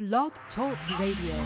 Blog Talk Radio.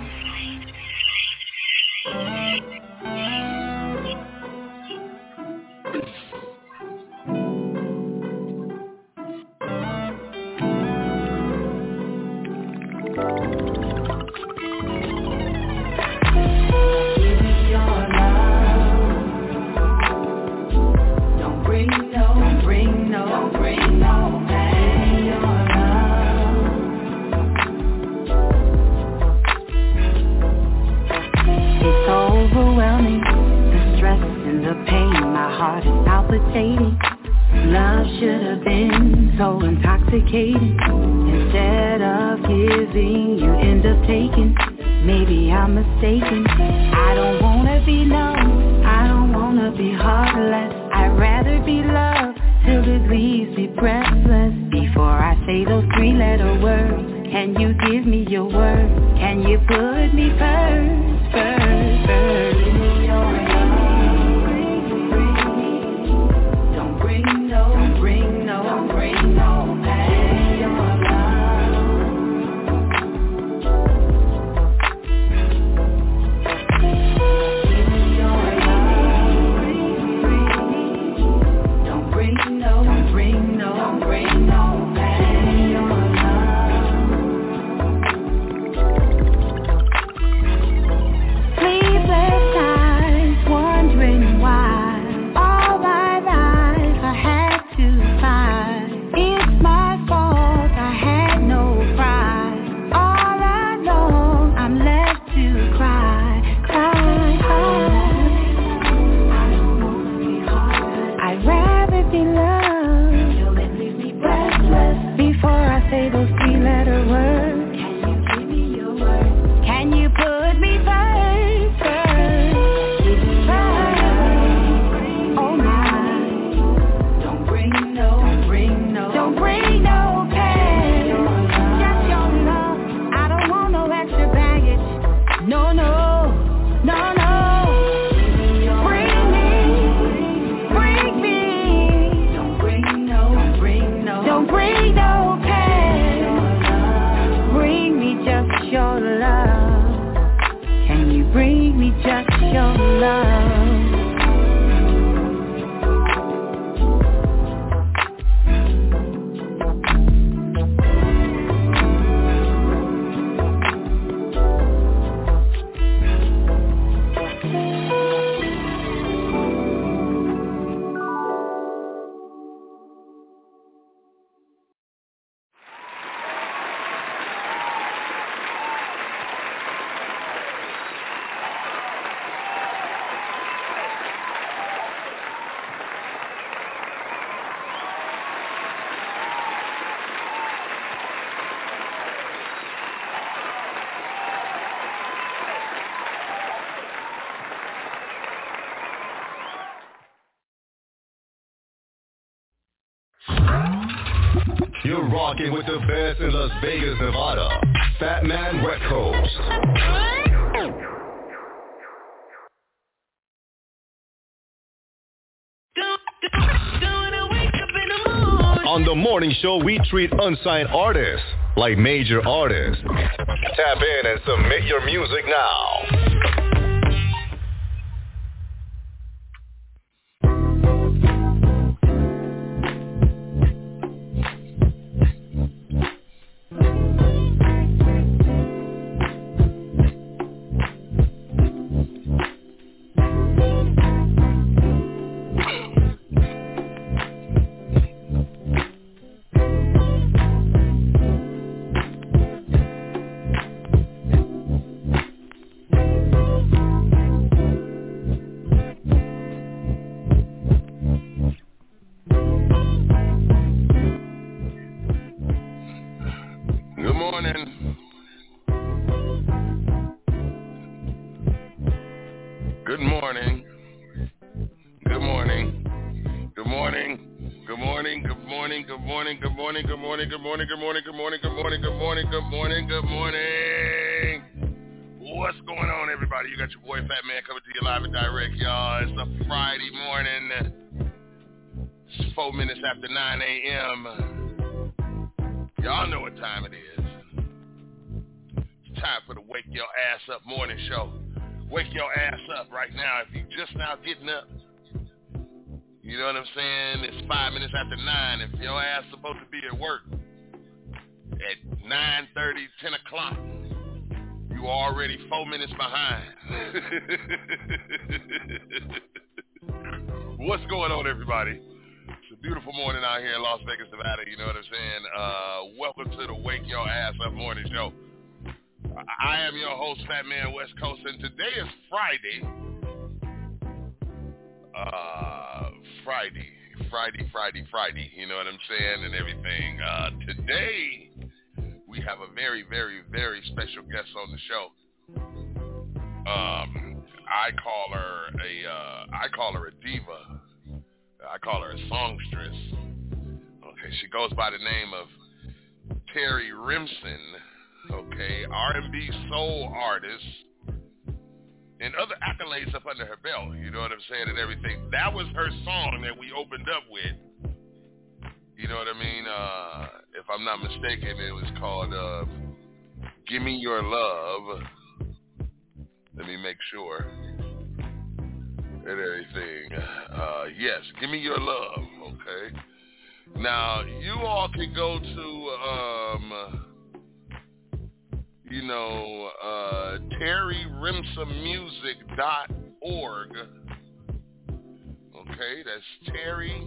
Love should have been so intoxicating. Instead of giving, you end up taking. Maybe I'm mistaken. I don't wanna be known, I don't wanna be heartless. I'd rather be loved till it leaves me breathless. Before I say those three-letter words, can you give me your word? Can you put me first, first, first? Give me your love. You're rocking with the best in Las Vegas, Nevada. Fat Man West Coast. On the morning show, we treat unsigned artists like major artists. Tap in and submit your music now. What's going on, everybody? You got your boy Fat Man coming to you live and direct, y'all. It's a Friday morning. It's 4 minutes after 9 a.m. Y'all know what time it is. time for the Wake Your Ass Up morning show. Wake your ass up right now. If you just now getting up, you know what I'm saying? It's 5 minutes after 9. If your ass supposed to be at work at 9:30, 10 o'clock, you already 4 minutes behind. What's going on, everybody? It's a beautiful morning out here in Las Vegas, Nevada. You know what I'm saying? Welcome to the Wake Your Ass Up morning show. I am your host, Fat Man West Coast, and today is Friday. Friday, you know what I'm saying, and everything. Today, we have a very, very, very special guest on the show. I call her a diva. I call her a songstress. Okay, she goes by the name of Terry Rimson. Okay, R&B soul artist, and other accolades up under her belt, you know what I'm saying, and everything. That was her song that we opened up with, you know what I mean, if I'm not mistaken, it was called, Give Me Your Love. Let me make sure, and everything. Yes, Give Me Your Love, okay. Now, you all can go to, TerryRimsonMusic.org. Okay, that's Terry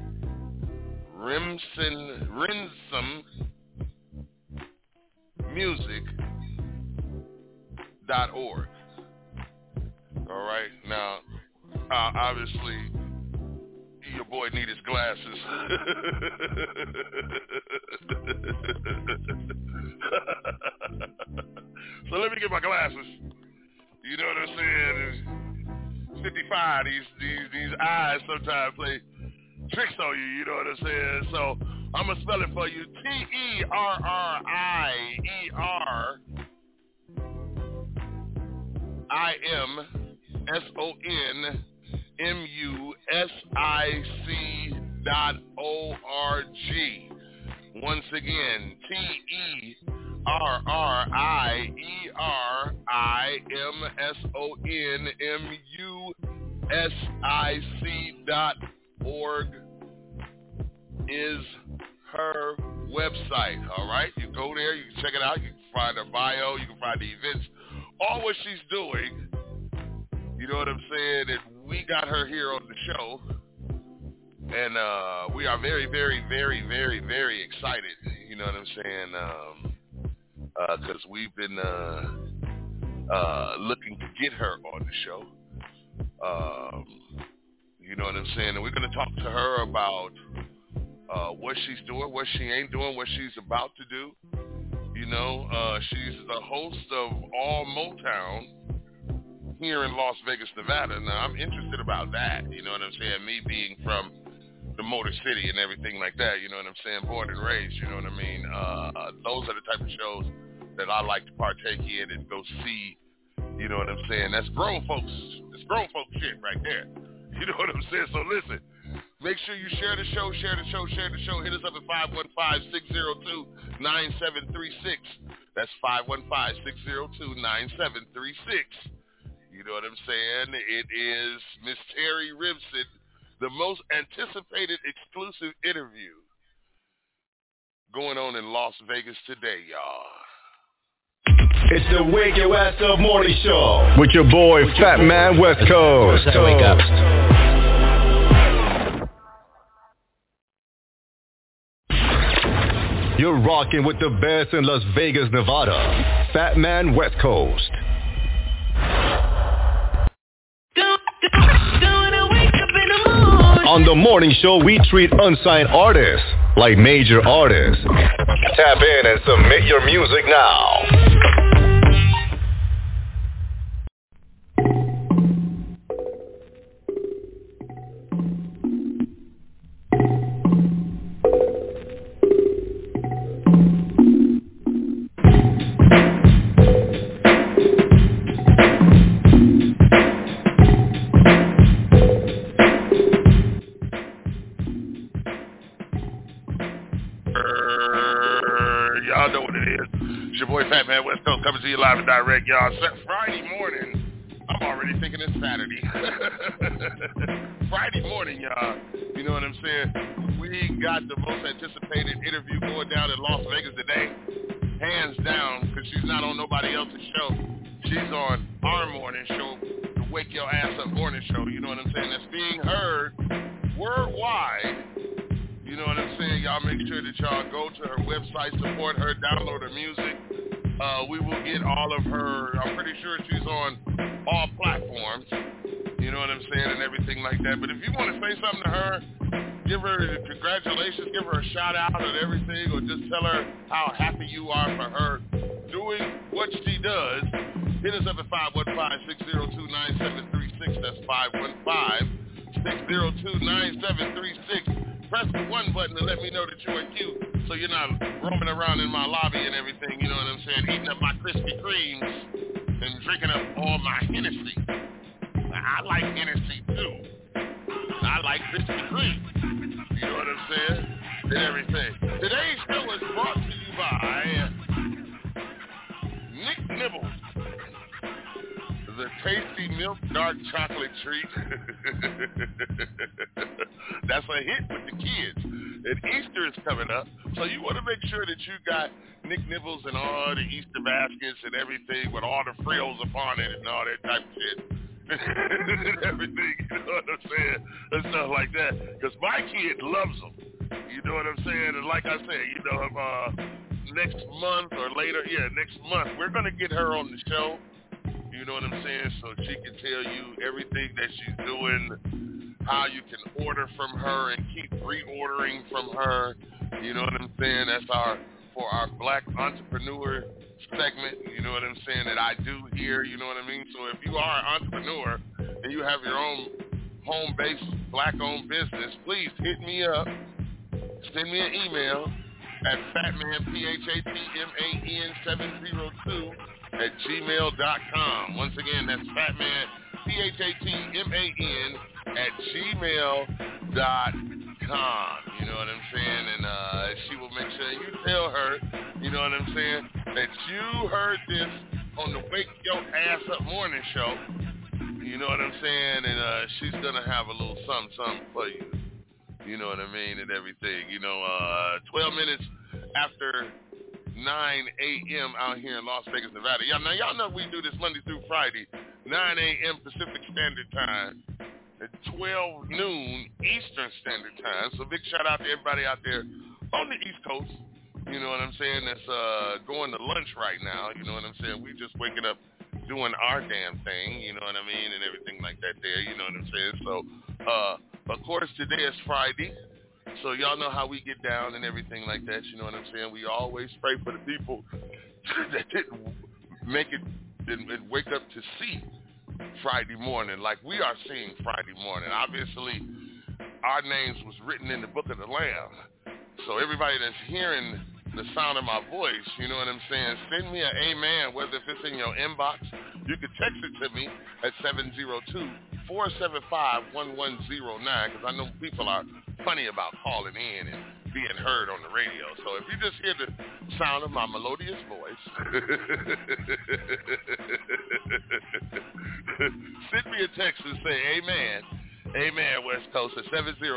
RimsonMusic.org. All right, now, obviously, your boy need his glasses. So let me get my glasses. You know what I'm saying? 55, these eyes sometimes play tricks on you, you know what I'm saying? So I'm going to spell it for you. TerryRimsonMusic.org. Once again, TerryRimsonMusic.org is her website, all right? You go there, you can check it out, you can find her bio, you can find the events, all what she's doing, you know what I'm saying? And we got her here on the show, and we are very, very, very, very, very excited, you know what I'm saying? Because we've been looking to get her on the show. You know what I'm saying? And we're going to talk to her about what she's doing, what she ain't doing, what she's about to do. You know, she's the host of All Motown here in Las Vegas, Nevada. Now, I'm interested about that. You know what I'm saying? Me being from the Motor City and everything like that, you know what I'm saying, born and raised, you know what I mean, those are the type of shows that I like to partake in and go see, you know what I'm saying, that's grown folks shit right there, you know what I'm saying, so listen, make sure you share the show, hit us up at 515-602-9736, that's 515-602-9736, you know what I'm saying, it is Miss Terry Rimson, the most anticipated exclusive interview going on in Las Vegas today, y'all. It's the Wake Your Ass Up morning show with your boy Fat Man West Coast. Wake up. You're rocking with the best in Las Vegas, Nevada. Fat Man West Coast. On the morning show, we treat unsigned artists like major artists. Tap in and submit your music now. Coming to you live and direct, y'all. Friday morning. I'm already thinking it's Saturday. Friday morning, y'all. You know what I'm saying? We got the most anticipated interview going down in Las Vegas today. Hands down, because she's not on nobody else's show. She's on our morning show, the Wake Your Ass Up morning show. You know what I'm saying? That's being heard worldwide. You know what I'm saying? Y'all make sure that y'all go to her website, support her, download her music. We will get all of her, I'm pretty sure she's on all platforms, you know what I'm saying, and everything like that. But if you want to say something to her, give her congratulations, give her a shout out and everything, or just tell her how happy you are for her doing what she does, hit us up at 515-602-9736. That's 515-602-9736. Press the one button to let me know that you're in queue, so you're not roaming around in my lobby and everything, you know what I'm saying, eating up my Krispy Kremes and drinking up all my Hennessy. I like Hennessy too. I like Krispy Kreme. You know what I'm saying? And everything. Today's show is brought to you by Nick Nibbles, the tasty milk dark chocolate treat. That's a hit with the kids. And Easter is coming up, so you want to make sure that you got Nick Nibbles and all the Easter baskets and everything with all the frills upon it and all that type of shit. And everything, you know what I'm saying? And stuff like that. Because my kid loves them. You know what I'm saying? And like I said, you know, next month or later, next month, we're going to get her on the show. You know what I'm saying? So she can tell you everything that she's doing, how you can order from her and keep reordering from her. You know what I'm saying? That's for our Black Entrepreneur segment, you know what I'm saying, that I do here, you know what I mean? So if you are an entrepreneur and you have your own home-based Black-owned business, please hit me up. Send me an email at fatmanphatman702@gmail.com. Once again, that's fatmanphatman@gmail.com. You know what I'm saying? And she will make sure you tell her, you know what I'm saying, that you heard this on the Wake Your Ass Up morning show. You know what I'm saying? And she's going to have a little something for you. You know what I mean? And everything. You know, 12 minutes after 9 a.m. out here in Las Vegas, Nevada. Y'all know we do this Monday through Friday, 9 a.m. Pacific Standard Time, at 12 noon Eastern Standard Time. So big shout out to everybody out there on the East Coast. You know what I'm saying? That's going to lunch right now. You know what I'm saying? We just waking up doing our damn thing. You know what I mean? And everything like that there. You know what I'm saying? So, of course, today is Friday. So y'all know how we get down and everything like that. You know what I'm saying? We always pray for the people that didn't make it and wake up to see Friday morning like we are seeing Friday morning. Obviously, our names was written in the book of the Lamb. So everybody that's hearing the sound of my voice, you know what I'm saying, send me an amen, whether if it's in your inbox. You can text it to me at 702-475-1109, because I know people are funny about calling in and being heard on the radio. So if you just hear the sound of my melodious voice, send me a text and say amen. Amen, West Coast, at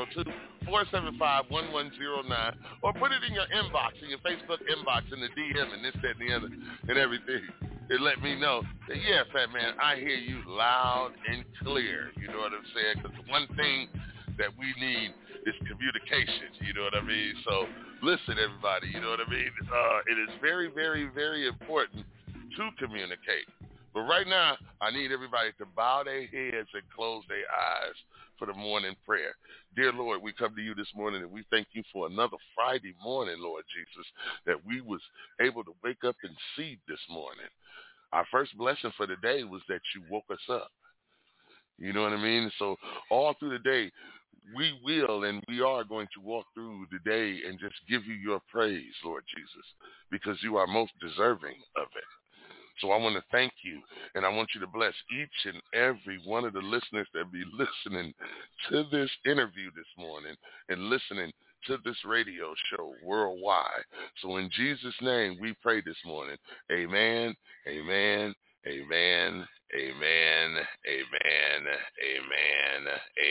702-475-1109, or put it in your inbox, in your Facebook inbox, in the DM, and this, that, and the other, and everything. And let me know that, yeah, Fat Man, I hear you loud and clear. You know what I'm saying? Because the one thing that we need is communication. You know what I mean? So listen, everybody, you know what I mean? It is very, very, very important to communicate. But right now, I need everybody to bow their heads and close their eyes for the morning prayer. Dear Lord, we come to you this morning and we thank you for another Friday morning, Lord Jesus, that we was able to wake up and see this morning. Our first blessing for the day was that you woke us up. You know what I mean? So all through the day, we will and we are going to walk through the day and just give you your praise, Lord Jesus, because you are most deserving of it. So I want to thank you, and I want you to bless each and every one of the listeners that be listening to this interview this morning and listening to this radio show worldwide. So in Jesus' name, we pray this morning. Amen, amen, amen, amen, amen, amen,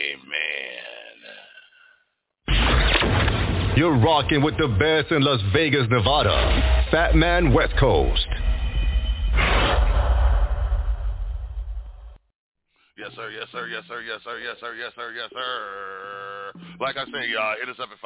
amen. You're rocking with the best in Las Vegas, Nevada. Fat Man West Coast. Yes, sir, yes, sir, yes, sir, yes, sir, yes, sir, yes, sir, yes, sir. Like I say, y'all, hit us up at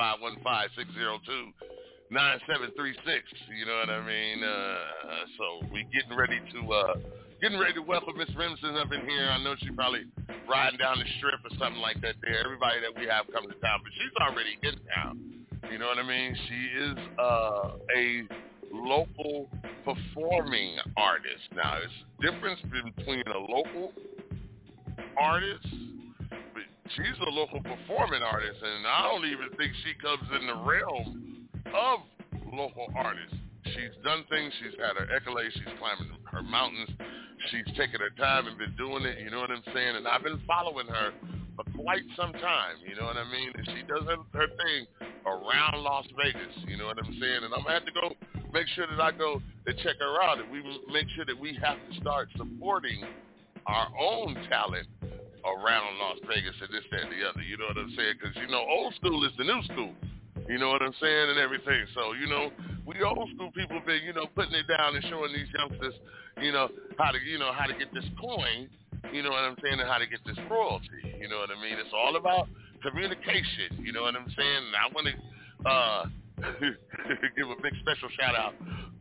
515-602-9736. You know what I mean? So we getting ready to welcome Miss Remsen up in here. I know she's probably riding down the strip or something like that there. Everybody that we have come to town, but she's already in town. You know what I mean? She is a local performing artist. Now, it's the difference between a local artist, but she's a local performing artist, and I don't even think she comes in the realm of local artists. She's done things. She's had her accolades. She's climbing her mountains. She's taken her time and been doing it, you know what I'm saying? And I've been following her for quite some time, you know what I mean? And she does her thing around Las Vegas, you know what I'm saying? And I'm going to have to go make sure that I go and check her out, and we make sure that we have to start supporting our own talent around Las Vegas and this, that, and the other, you know what I'm saying? Because, you know, old school is the new school, you know what I'm saying, and everything. So, you know, we old school people been, you know, putting it down and showing these youngsters, you know, how to get this coin, you know what I'm saying, and how to get this royalty, you know what I mean? It's all about communication, you know what I'm saying? And I want to give a big special shout out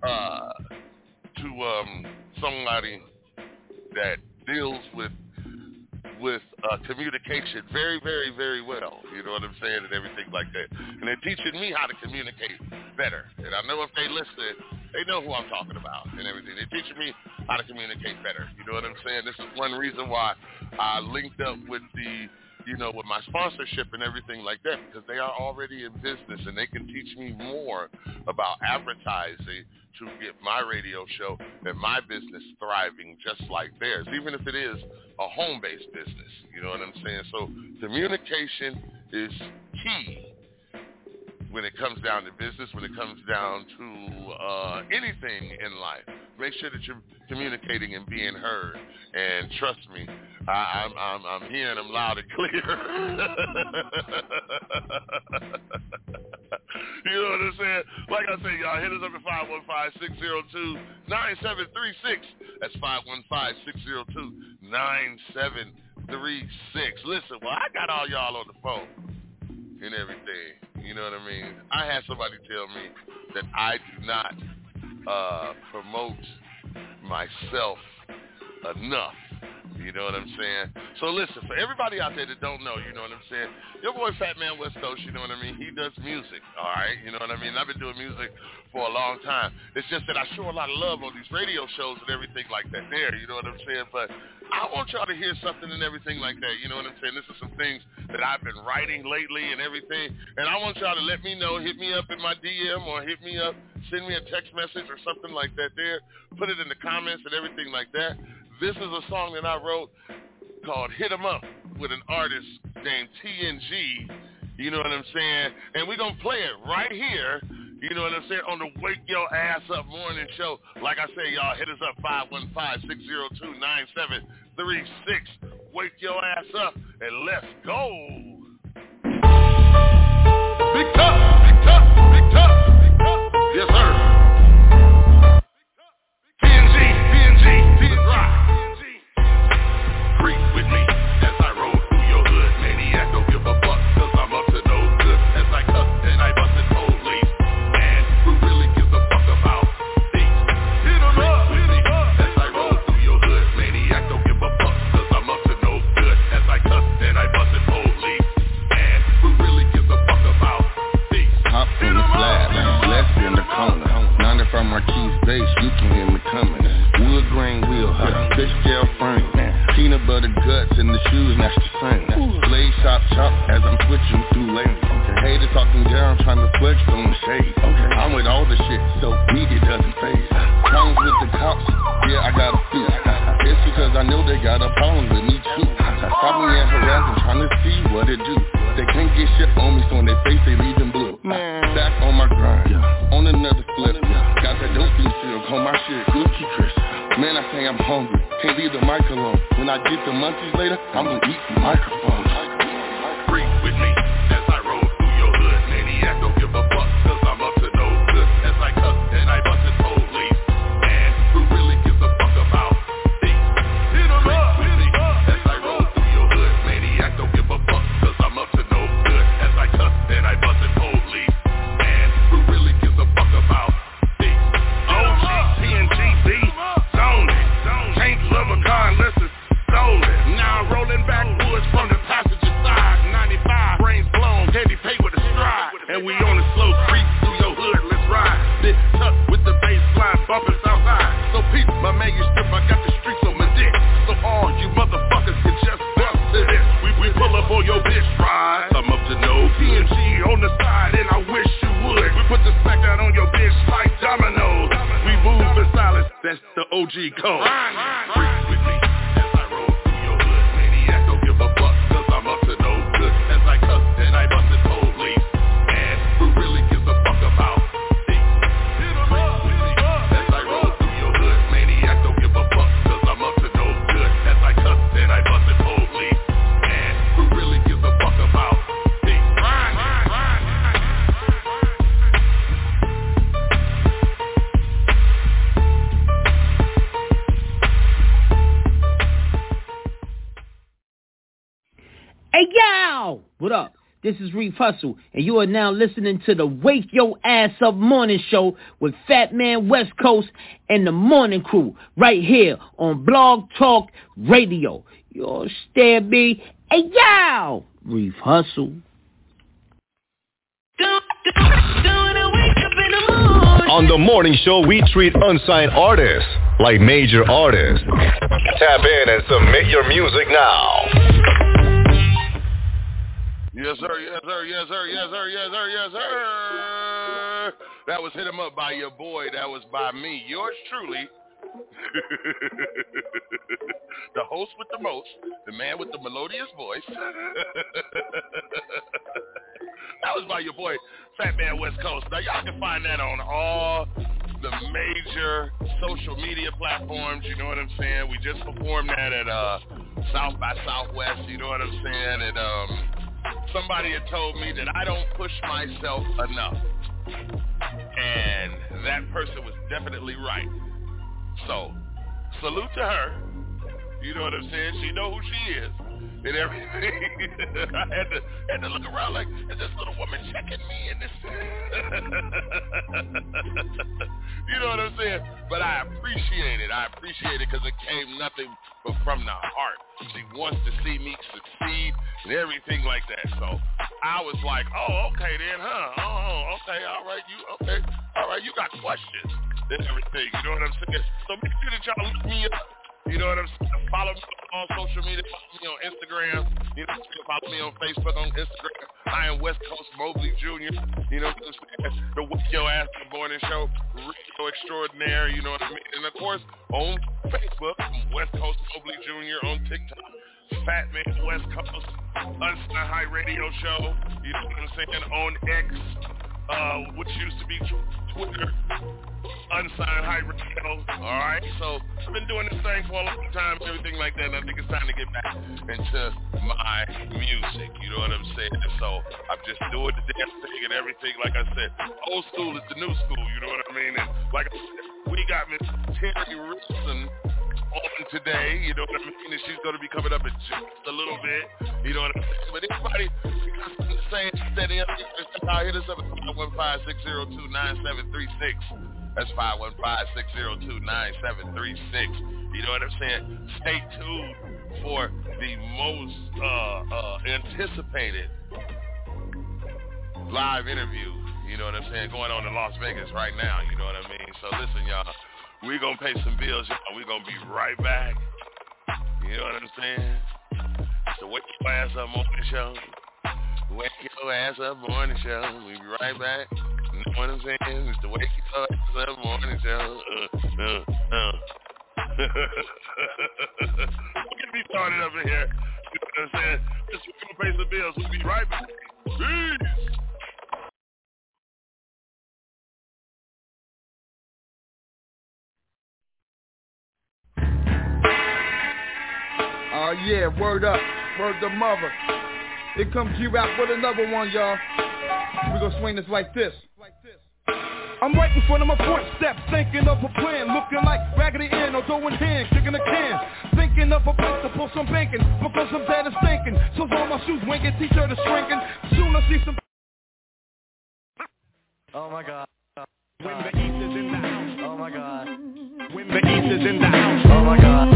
to somebody that deals with communication very, very, very well, you know what I'm saying, and everything like that. And they're teaching me how to communicate better. And I know if they listen, they know who I'm talking about and everything. They're teaching me how to communicate better, you know what I'm saying? This is one reason why I linked up with with my sponsorship and everything like that, because they are already in business and they can teach me more about advertising to get my radio show and my business thriving just like theirs, even if it is a home-based business, you know what I'm saying? So communication is key when it comes down to business, when it comes down to anything in life. Make sure that you're communicating and being heard. And trust me, I'm hearing them loud and clear. You know what I'm saying? Like I said, y'all, hit us up at 515-602-9736. That's 515-602-9736. Listen, well, I got all y'all on the phone and everything. You know what I mean? I had somebody tell me that I do not promote myself enough. You know what I'm saying? So listen, for everybody out there that don't know, you know what I'm saying, your boy Fat Man West Coast, you know what I mean, he does music, all right? You know what I mean? I've been doing music for a long time. It's just that I show a lot of love on these radio shows and everything like that there, you know what I'm saying? But I want y'all to hear something and everything like that, you know what I'm saying? This is some things that I've been writing lately and everything, and I want y'all to let me know, hit me up in my DM or hit me up, send me a text message or something like that there, put it in the comments and everything like that. This is a song that I wrote called Hit 'Em Up with an artist named TNG, you know what I'm saying? And we're going to play it right here, you know what I'm saying, on the Wake Your Ass Up morning show. Like I say, y'all, hit us up 515-602-9736. Wake your ass up and let's go. Big Tough, Big Tough, Big Tough, Big Tough. Yes, sir. From our keys base, you can hear me coming. Wood grain wheel, fish scale frame, peanut butter guts and the shoes match the same. Blade chop as I'm switching through lanes. Haters talking down, trying to flex on the shade. I'm with all the shit, so media doesn't phase. Problems with the cops, yeah, I got a few. It's because I know they got a problem with me too. Probably at harassing, trying to see what it do. They can't get shit on me, so in their face they leaving blue. Man, I say I'm hungry, can't leave the mic alone. When I get the munchies later, I'm gonna eat the microphone. Breathe with me as I roll through your hood. Maniac, don't give a fuck, cause I'm up to no good. As I cuss and I bust it police. And who really gives a fuck about these? Breathe with me as I roll through your hood. Maniac, don't give a fuck, cause I'm up to no good. As I cuss and I bust it police. And who really gives a fuck about these? OG, TNGB, zone it. Can't love a car unless it's stolen. Now I'm rolling backwoods from the passenger side. 95, brains blown, heavy pay with a stride. And we on a slow creep through your hood, let's ride. Big tuck with the bass line bumping outside. So peep, my man, you strip, I got the streets on my dick. So all you motherfuckers can just bust to this. We pull up on your bitch ride. I'm up to no PNG on the side, and I wish you would. We put the smack out on your bitch like dominoes. We move in silence, that's the OG code. Breathe with me as I roll through your hood. Maniac, don't give a fuck, cause I'm up to no good. As I cuss and I bust it police. And who really gives a fuck about these? Breathe with me as I roll through your hood. Maniac, don't give a fuck, cause I'm up to no good. As I cuss and I bust it police. And who really gives a fuck about these? Hey, yo! What up? This is Reef Hustle, and you are now listening to the Wake Your Ass Up Morning Show with Fat Man West Coast and the Morning Crew right here on Blog Talk Radio. You understand me? Hey, yo! Reef Hustle. On the morning show, we treat unsigned artists like major artists. Tap in and submit your music now. Yes, sir, yes, sir, yes, sir, yes, sir, yes, sir, yes, sir. That was Hit 'Em Up by your boy. That was by me, yours truly. The host with the most, the man with the melodious voice. That was by your boy, Fat Man West Coast. Now, y'all can find that on all the major social media platforms, you know what I'm saying? We just performed that at South by Southwest, you know what I'm saying? And somebody had told me that I don't push myself enough. And that person was definitely right. So, salute to her. You know what I'm saying? She know who she is and everything. I had to look around like, is this little woman checking me in this? You know what I'm saying? But I appreciate it. I appreciate it because it came nothing but from the heart. She wants to see me succeed and everything like that. So I was like, oh, okay then, huh? Oh, okay, all right, you got questions and everything. You know what I'm saying? So make sure that y'all look me up. You know what I'm saying? Follow me on social media. Follow me on Instagram. You know, follow me on Facebook, on Instagram. I am West Coast Mobley Jr. You know what I'm saying? The Wake Your Ass Up Morning Show. Radio Extraordinaire. You know what I mean? And, of course, on Facebook, I'm West Coast Mobley Jr. On TikTok. Fat Man West Coast. Unsigned High Radio Show. You know what I'm saying? On X. Which used to be Twitter. Unsigned High Radio. Alright, so I've been doing this thing for a long time and everything like that, and I think it's time to get back into my music, you know what I'm saying? So I'm just doing the damn thing and everything, like I said. Old school is the new school, you know what I mean? And like I said, we got Miss Terry Richardson on today, you know what I mean? And she's going to be coming up in just a little bit, you know what I'm saying? But anybody saying that hit us up at 515-602-9736. That's 515-602-9736. You know what I'm saying? Stay tuned for the most anticipated live interview, you know what I'm saying, going on in Las Vegas right now, you know what I mean? So listen, y'all, we're going to pay some bills, y'all. We're going to be right back. You know what I'm saying? So wake your ass up morning show. Wake your ass up morning show. We'll be right back. You know what I'm saying? It's the Wake Your Ass Up Morning Show. We'll get me started up in here. You know what I'm saying? Just we're going to pay some bills. We'll be right back. Peace. Oh yeah, word up, word to mother. Here comes G-Rap with another one, y'all. We gonna swing this like this. I'm right in front of my footsteps, thinking of a plan, looking like Raggedy Ann or throwing hands, kicking a can, thinking of a place to pull some banking, because I'm dead and stinking, so all my shoes winking, t-shirt is shrinking, soon I see some. Oh my God. When the East is in the house. Oh my God. When the East is in the house. Oh my God.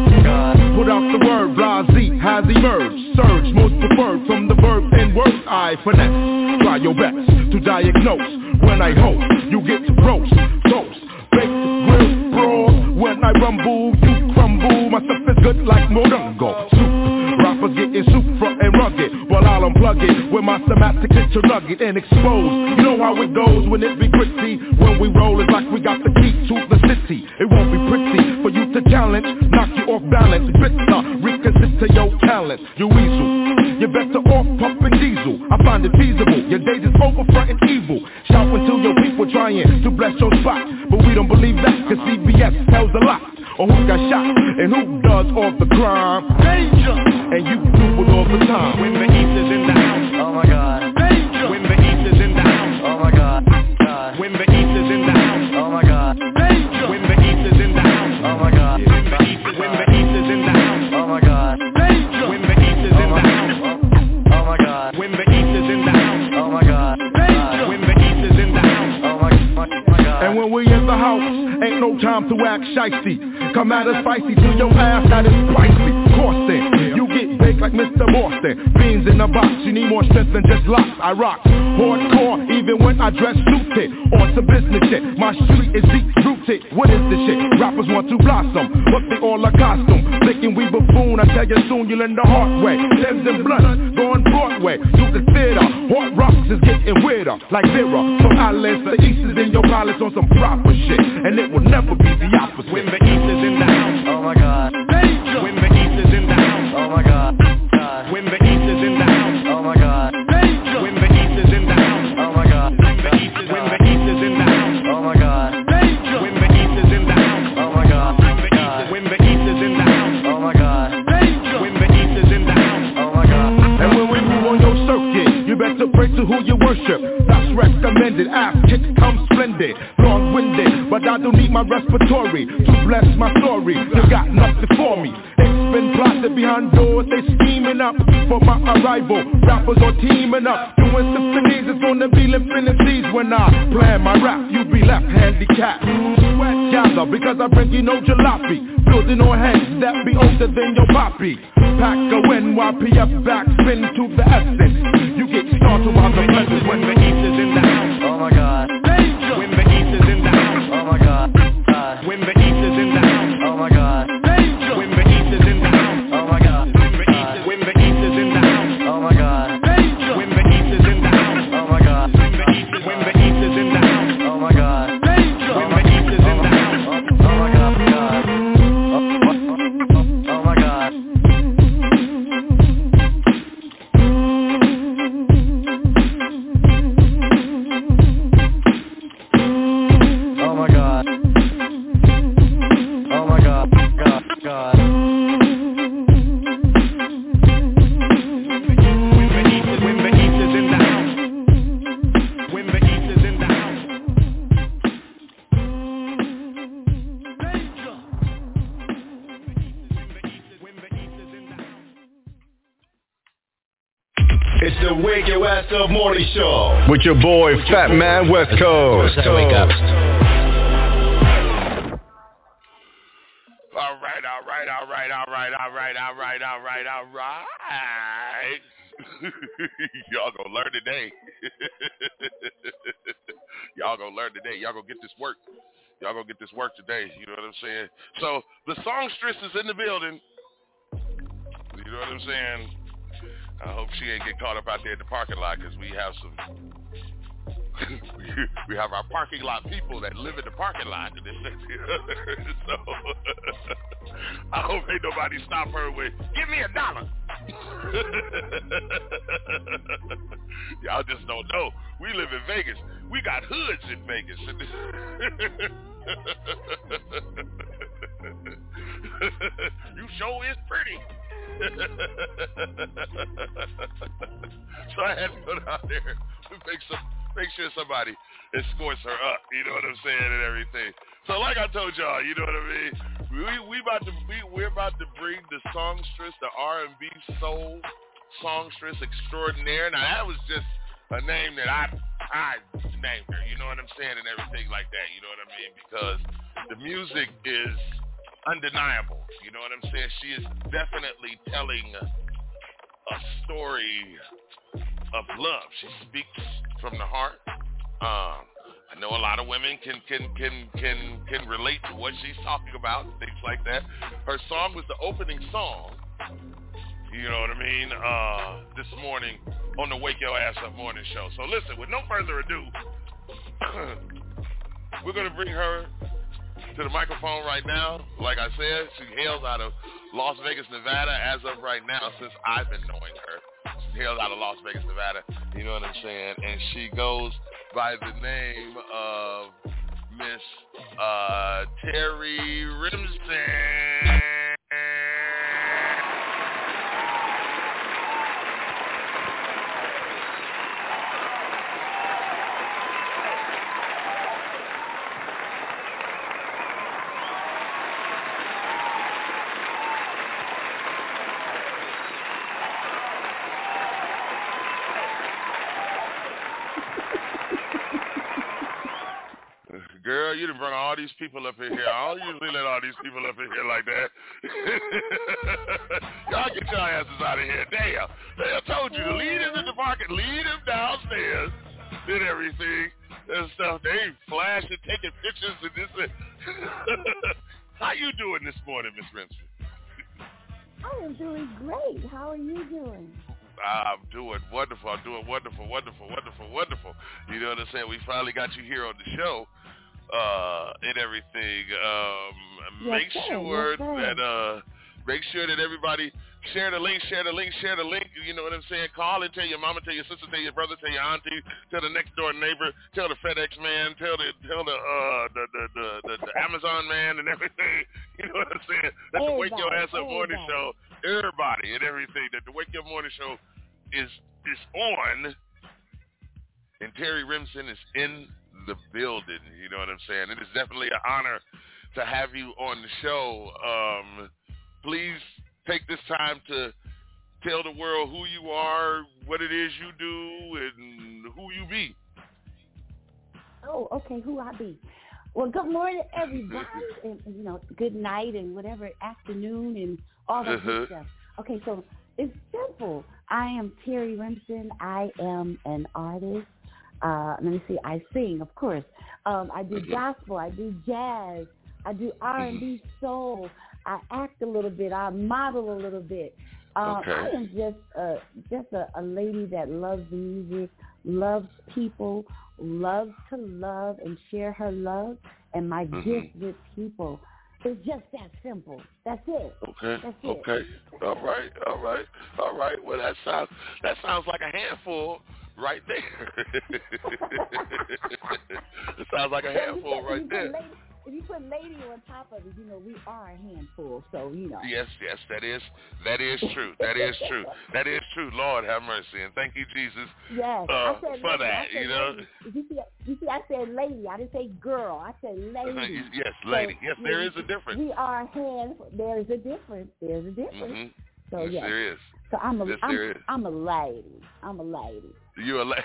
Put out the word, Razi has emerged. Surge, most preferred from the verb and word I finesse. Try your best to diagnose. When I host, you get to roast, toast, baked, grilled, broad. When I rumble, you crumble. My stuff is good like Morongo. Soup, rappers getting super and rugged, while I'll unplug it with my semantics into rugged and exposed. You know how it goes when it be gritty. When we roll, it's like we got the key to the city. It won't be pretty for you to challenge, knock you off balance. Bitter, reconsider your talent. You weasel, you're better off pumping diesel. I find it feasible, your days is over fronting evil. Shout until your people trying to bless your spot, but we don't believe that, cause CBS tells a lot. Or who got shot, and who does all the crime. Danger, and you do it all the time. When the East is in the house. Oh my God. Danger. When the East is in the house. Oh my God. When the East is in the house. Oh my God. Danger. When the East is in the house. Oh my God. When the East is in the house. Oh my God. Danger. When the East is in the house. Oh my God. When the East is in the house. Oh my God. Danger. When the East is in the house. Oh my God. And when we in the house, ain't no time to act shicey. Come at us spicy to your ass, that is spicy. Costing, you get baked like Mr. Boston. Beans in a box, you need more strength than just locks. I rock hardcore, even when I dress suited. On some business shit, my street is deep rooted. What is this shit? Rappers want to blossom, but they all a costume. Thinking we buffoon, I tell you soon you'll learn the hard way. Thames and Blunt, going Broadway to the theater. Hot rocks is getting weirder, like Vera. From Alice, the East is in your palace on some proper shit, and it will never be the opposite. When the East is in the house. Oh my God. Danger. When the East is in the house. Oh my God. When the East is in the house. Oh my God. Danger. When the East is in the house. Oh my God. When the East is in the house. Oh my God. Danger. When the East is in the house. Oh my God. When the East is in the house. Oh my God. Danger. When the East is in the house. Oh my God. And when we move on your circuit, you better pray to who you worship. That's recommended. Ass kicks come splendid, long-winded, but I don't need my respiratory to bless my story. You got nothing for me. It's been plotted behind doors, they scheming up for my arrival. Rappers are teaming up, doing symphonies. It's gonna be infinities when I plan my rap. You be left handicapped. Sweat gather because I bring you no jalopy. Building on heads that be older than your poppy. Pack a NYPF backspin to the essence. You get started by the presence when the East is in the house. Oh my God. Danger. When the East is in the house. Oh my God. When the East is in the house. Oh my God. Danger. When the East is in the house. Oh my God. When the East is in the house. Oh my God. Danger. When the East is in the house. Oh my God. When the East is in the house. Oh my God. Danger. When the East is in the house. Oh my God. Oh my God. It's the Wake Your Ass Up Morning Show with your boy Fat Man West Coast. All right. Y'all gonna learn today. Y'all gonna learn today. Y'all gonna get this work. Y'all gonna get this work today. You know what I'm saying? So the songstress is in the building. You know what I'm saying? I hope she ain't get caught up out there in the parking lot, because we have some we have our parking lot people that live in the parking lot. So I hope ain't nobody stop her with, give me $1. Y'all just don't know. We live in Vegas. We got hoods in Vegas. You sure is pretty. So I had to go down there to make sure somebody escorts her up. You know what I'm saying, and everything. So like I told y'all, you know what I mean. We're about to bring the songstress, the R&B soul songstress extraordinaire. Now that was just a name that I named her. You know what I'm saying, and everything like that. You know what I mean, because the music is undeniable. You know what I'm saying? She is definitely telling a story of love. She speaks from the heart. I know a lot of women can relate to what she's talking about, things like that. Her song was the opening song, you know what I mean, this morning on the Wake Your Ass Up morning show. So listen, with no further ado, we're going to bring her to the microphone right now. Like I said, she hails out of Las Vegas, Nevada as of right now, since I've been knowing her. She hails out of Las Vegas, Nevada, you know what I'm saying? And she goes by the name of Miss Terry Rimson. Girl, you done brought all these people up in here. I don't usually let all these people up in here like that. Y'all get your asses out of here. Damn. I told you to lead them in the market, lead them downstairs, did everything and stuff. They flashing, taking pictures and this. How you doing this morning, Miss Rimson? I am doing great. How are you doing? I'm doing wonderful. I'm doing wonderful. You know what I'm saying? We finally got you here on the show. And everything. Make sure that everybody share the link. You know what I'm saying? Call and tell your mama, tell your sister, tell your brother, tell your auntie, tell the next door neighbor, tell the FedEx man, tell the Amazon man and everything. You know what I'm saying? That's the Wake Your Ass Up morning show. Everybody and everything. That the Wake Your morning show is on, and Terry Rimson is in the building. You know what I'm saying? It is definitely an honor to have you on the show. Please take this time to tell the world who you are, what it is you do, and who you be. Oh, okay, who I be. Well, good morning, everybody, and good night and whatever, afternoon and all that good stuff. Okay, so it's simple. I am Terry Rimson. I am an artist. Let me see, I sing, of course. I do gospel, I do jazz, I do R&B soul, I act a little bit, I model a little bit. I am just a lady that loves music, loves people, loves to love and share her love, and my gift with people. It's just that simple. That's it. Okay. That's it. Okay. All right. Well, that sounds like a handful right there. It sounds like a handful right there. If you put lady on top of it, we are a handful. So, Yes, that is true. That is true. Lord have mercy, and thank you, Jesus, yes, for that. You see, I said lady. I didn't say girl. I said lady. Yes, lady. So, yes, there is a difference. We are a handful. There is a difference. There's a difference. Mm-hmm. So, yes, there is. So I'm a lady. I'm a lady. You're a lady.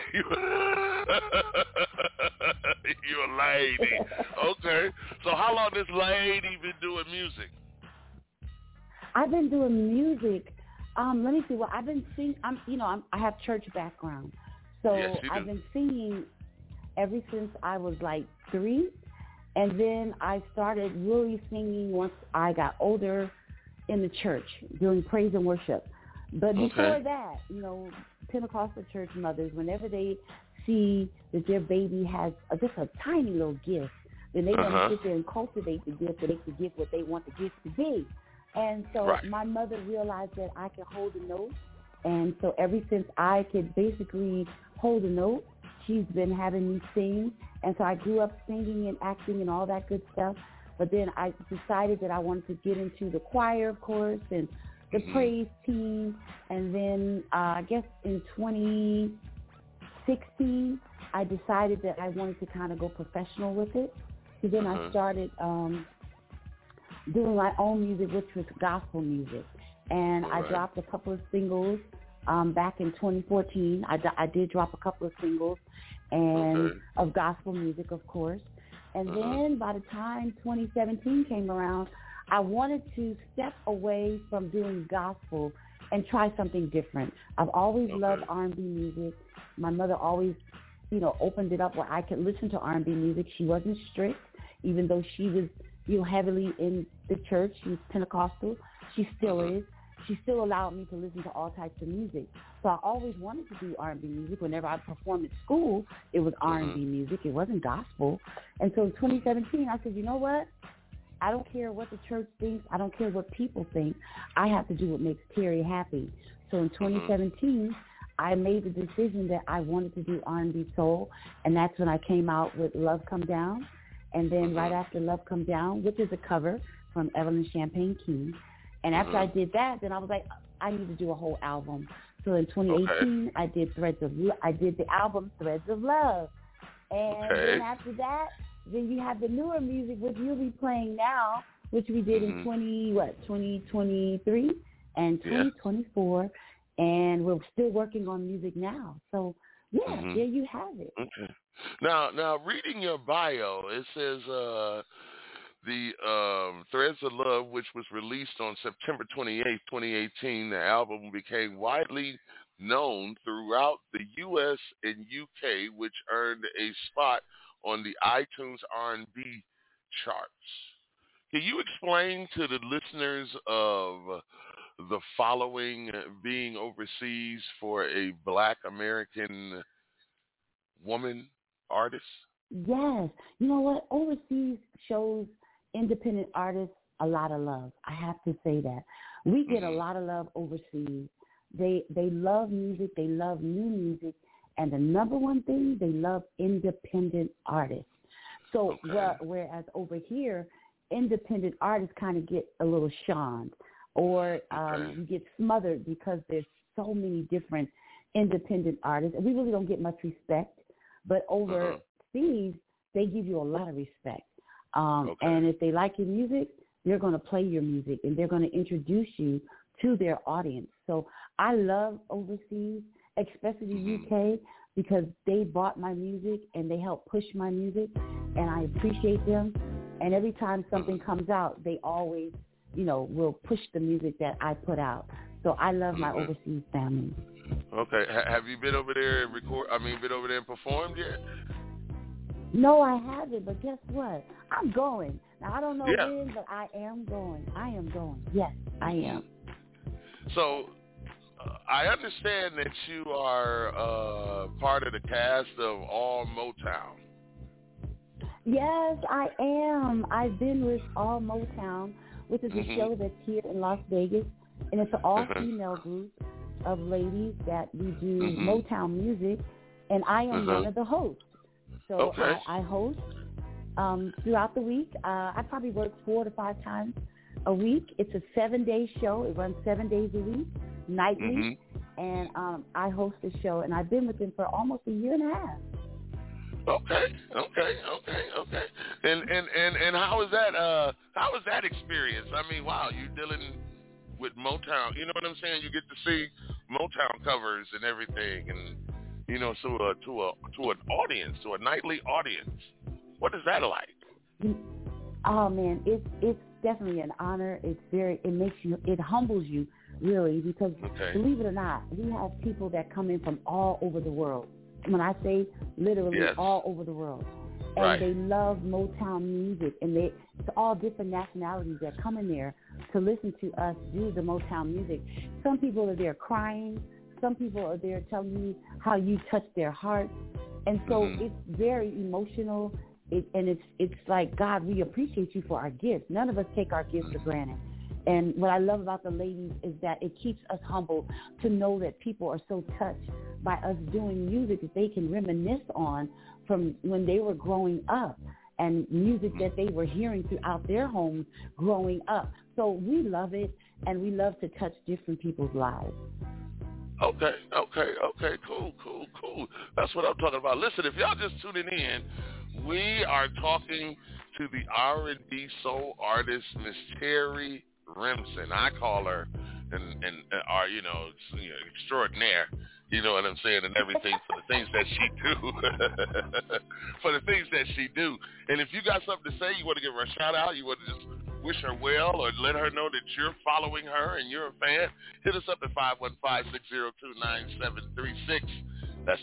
You're a lady. Okay. So how long this lady been doing music? I've been doing music. Let me see. Well, I've been singing. I have church background, so yes, you do. I've been singing ever since I was like 3, and then I started really singing once I got older in the church doing praise and worship. But before that, Pentecostal church mothers, whenever they see that their baby has just a tiny little gift, then they want to sit there and cultivate the gift so they can get what they want the gift to be. And so my mother realized that I could hold a note. And so ever since I could basically hold a note, she's been having me sing. And so I grew up singing and acting and all that good stuff. But then I decided that I wanted to get into the choir, of course, and the praise team. And then I guess in 2016, I decided that I wanted to kind of go professional with it. So then I started doing my own music, which was gospel music. And I dropped a couple of singles back in 2014. I did drop a couple of singles and of gospel music, of course. And then by the time 2017 came around, I wanted to step away from doing gospel and try something different. I've always loved R&B music. My mother always, opened it up where I could listen to R&B music. She wasn't strict, even though she was, heavily in the church. She was Pentecostal. She still is. She still allowed me to listen to all types of music. So I always wanted to do R&B music. Whenever I performed at school, it was R&B music. It wasn't gospel. And so in 2017, I said, you know what? I don't care what the church thinks. I don't care what people think. I have to do what makes Terry happy. So in 2017, I made the decision that I wanted to do R&B soul, and that's when I came out with Love Come Down. And then right after Love Come Down, which is a cover from Evelyn Champagne King. And after I did that, then I was like, I need to do a whole album. So in 2018, I did the album Threads of Love. And then after that, then you have the newer music, which you'll be playing now, which we did in 2023 and 2024. And we're still working on music now. So, yeah, there you have it. Okay. Now, reading your bio, it says the Threads of Love, which was released on September 28th, 2018, the album became widely known throughout the U.S. and U.K., which earned a spot on the iTunes R&B charts. Can you explain to the listeners of the following being overseas for a Black American woman artist? Yes. You know what? Overseas shows independent artists a lot of love. I have to say that. We get a lot of love overseas. They love music. They love new music. And the number one thing, they love independent artists. So whereas over here, independent artists kind of get a little shunned, or you get smothered because there's so many different independent artists. And we really don't get much respect. But overseas, they give you a lot of respect. And if they like your music, they're going to play your music, and they're going to introduce you to their audience. So I love overseas, especially the UK, because they bought my music and they helped push my music, and I appreciate them. And every time something comes out, they always, will push the music that I put out. So I love my overseas family. Okay. Have you been over there and been over there and performed yet? No, I haven't, but guess what? I'm going. Now, I don't know when, but I am going. Yes, I am. So, I understand that you are part of the cast of All Motown. Yes, I am. I've been with All Motown, which is a show that's here in Las Vegas, and it's an all-female group of ladies that we do Motown music, and I am one of the hosts. So I host throughout the week. I probably work 4 to 5 times a week. It's a 7-day show. It runs 7 days a week, nightly, and I host the show, and I've been with them for almost a year and a half. Okay. And how is that? How is that experience? I mean, wow, you're dealing with Motown. You know what I'm saying? You get to see Motown covers and everything, and to an audience, to a nightly audience. What is that like? Oh man, it's definitely an honor. It humbles you really, because believe it or not, we have people that come in from all over the world. When I say literally all over the world. And they love Motown music, and it's all different nationalities that come in there to listen to us do the Motown music. Some people are there crying. Some people are there telling you how you touch their heart. And so it's very emotional, and it's like, God, we appreciate you for our gifts. None of us take our gifts for granted. And what I love about the ladies is that it keeps us humble to know that people are so touched by us doing music that they can reminisce on from when they were growing up. and music that they were hearing throughout their homes growing up. So we love it, and we love to touch different people's lives. Okay, cool. That's what I'm talking about. Listen, if y'all just tuning in, we are talking to the R&B soul artist, Miss Terry Remsen. I call her our, extraordinaire, you know what I'm saying, and everything for the things that she do. And if you got something to say, you want to give her a shout out, you want to just wish her well or let her know that you're following her and you're a fan, hit us up at 515-602-9736. That's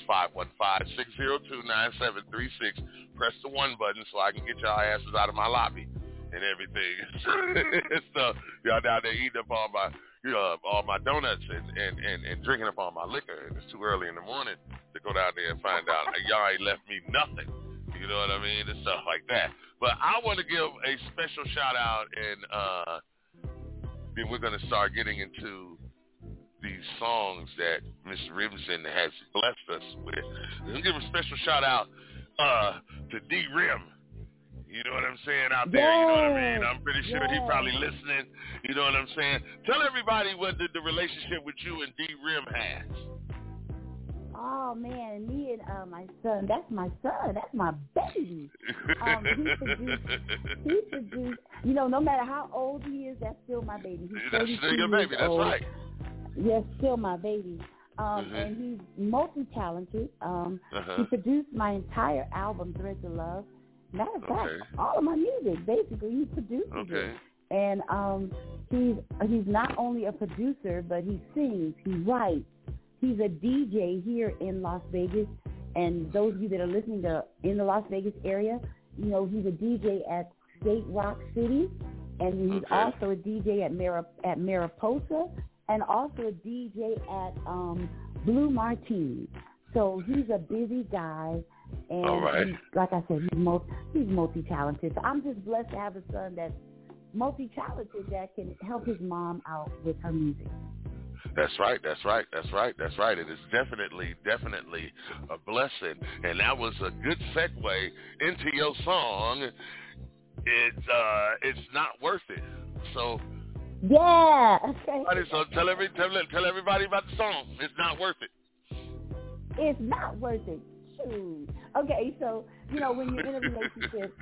515-602-9736. Press the 1 button so I can get y'all asses out of my lobby and everything. So y'all down there eating up all my donuts and drinking up all my liquor, and it's too early in the morning to go down there and find out y'all ain't left me nothing. You know what I mean? And stuff like that. But I want to give a special shout out, and then we're going to start getting into these songs that Miss Remsen has blessed us with. Let's give a special shout out to D Rim. You know what I'm saying, out there, you know what I mean? I'm pretty sure he's probably listening, you know what I'm saying? Tell everybody what the relationship with you and D Rim has. Oh, man, me and my son, that's my baby. He produced, no matter how old he is, that's still my baby. That's still your baby, that's right. Yes, still my baby. And he's multi-talented. He produced my entire album, Threads of Love. Matter of fact, all of my music, basically, he produces it. And he's not only a producer, but he sings, he writes. He's a DJ here in Las Vegas. And those of you that are listening in the Las Vegas area, he's a DJ at State Rock City. And he's also a DJ at Mariposa, and also a DJ at Blue Martini. So he's a busy guy. And like I said, he's multi-talented. So I'm just blessed to have a son that's multi-talented that can help his mom out with her music. That's right. It is definitely a blessing. And that was a good segue into your song. It's not worth it. So yeah. Okay. So tell everybody about the song. It's not worth it. It's not worth it. Shoot. Okay, so when you're in a relationship,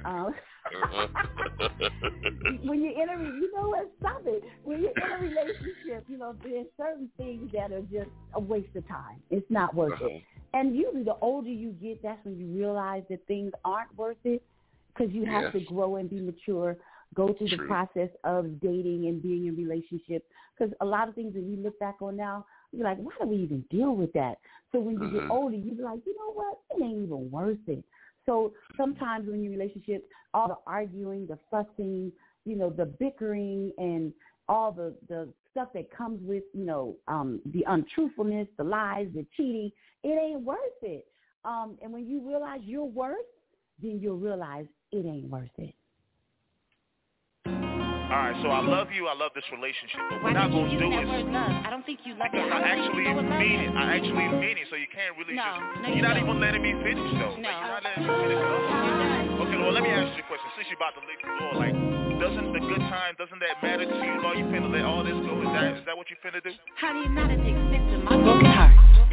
when you're in a relationship, there's certain things that are just a waste of time. It's not worth it. And usually, the older you get, that's when you realize that things aren't worth it, because you have to grow and be mature, go through the process of dating and being in relationships. Because a lot of things that we look back on now, you're like, why do we even deal with that? So when you get older, you be like, you know what? It ain't even worth it. So sometimes when you're in a relationship, all the arguing, the fussing, the bickering, and all the stuff that comes with, the untruthfulness, the lies, the cheating, it ain't worth it. And when you realize your worth, then you'll realize it ain't worth it. All right, so I love you. I love this relationship. But we're not going to do it. I don't think you love it. I actually mean it. So you can't really you're not even letting me finish, though. No. You're not letting me finish. Okay, well, let me ask you a question. Since you're about to leave the door, doesn't the good time, doesn't that matter to you? Are you finna let all this go? Is that what you finna do? Honey, not at the expense of my broken heart.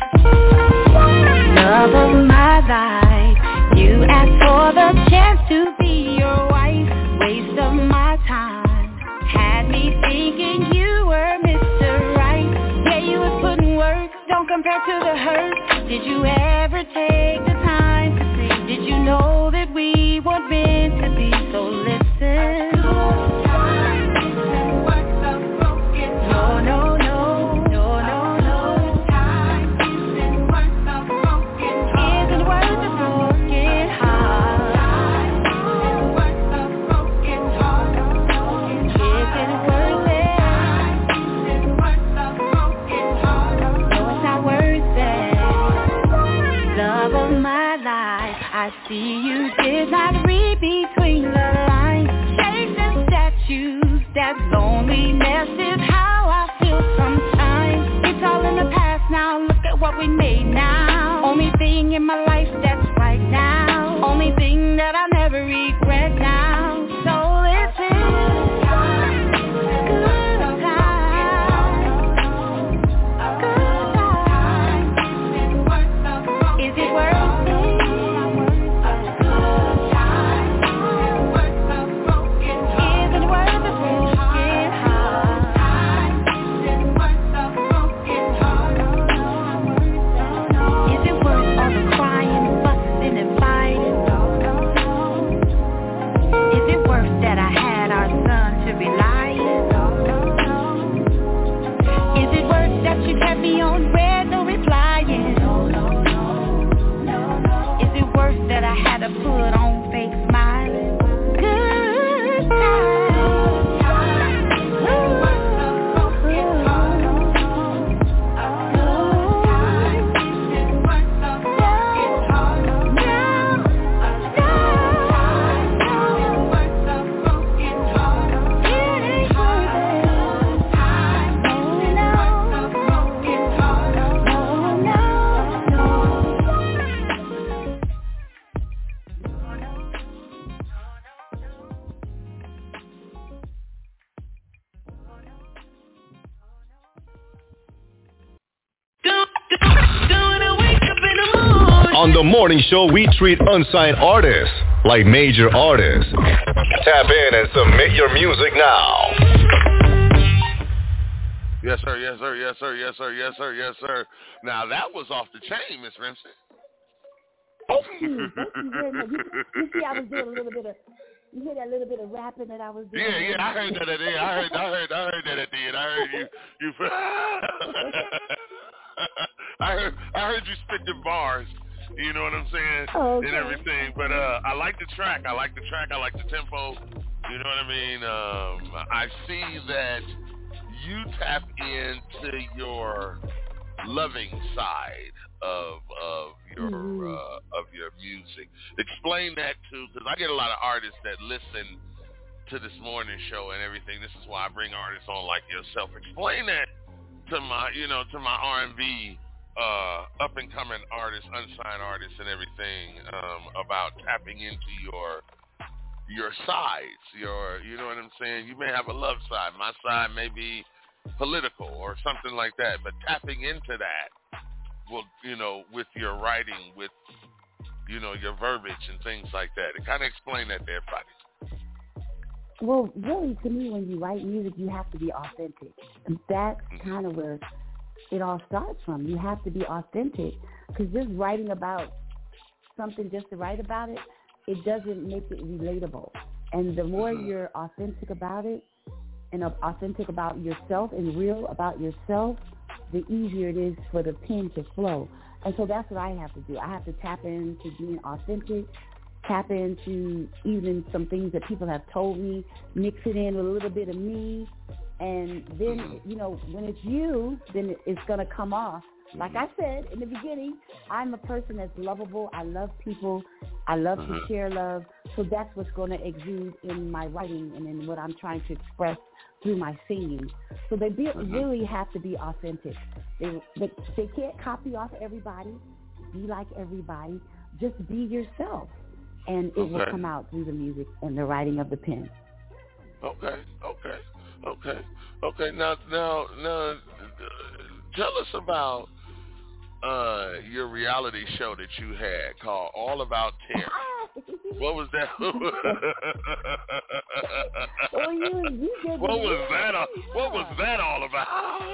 Love of my life, you asked for the chance to be your wife. Waste of my time. Had me thinking you were Mr. Right. Yeah, you was putting work, don't compare to the hurt. Did you ever take the time to see? Did you know that we weren't meant to be? So listen. No. Isn't worth the broken heart. I see you did not read between the lines. Chasing statues, that loneliness is how I feel sometimes. It's all in the past now, look at what we made now. Only thing in my life that's right now. Only thing that I never regret. On the morning show, we treat unsigned artists like major artists. Tap in and submit your music now. Yes, sir, yes, sir, yes, sir, yes, sir, yes, sir, yes, sir. Now, that was off the chain, Miss Remsen. Thank you very much. You see, I was doing a little bit of, you hear that little bit of rapping that I was doing? Yeah, I heard that at the end. I heard that at the end. I heard you I heard you spitting bars. You know what I'm saying? Oh, okay. And everything. But I like the track. I like the tempo. You know what I mean? I see that you tap into your loving side of your music. Explain that too, because I get a lot of artists that listen to this morning show and everything. This is why I bring artists on like yourself. Explain that to my R&B up and coming artists, unsigned artists, and everything about tapping into your sides. You know what I'm saying? You may have a love side. My side may be political or something like that, but tapping into that will, with your writing, with your verbiage and things like that. And kind of explain that to everybody. Well, really, to me, when you write music, you have to be authentic. That's kind of where it all starts from. You have to be authentic, because just writing about something just to write about it, it doesn't make it relatable. And the more you're authentic about it, and authentic about yourself and real about yourself, the easier it is for the pen to flow. And so that's what I have to do. I have to tap into being authentic, tap into even some things that people have told me, mix it in with a little bit of me, and then, when it's you, then it's going to come off. Like I said in the beginning, I'm a person that's lovable. I love people. I love to share love. So that's what's going to exude in my writing and in what I'm trying to express through my singing. So they really have to be authentic. They can't copy off everybody, be like everybody. Just be yourself, and it will come out through the music and the writing of the pen. Okay. Now, tell us about your reality show that you had called All About Terry. What was that? What was that all about?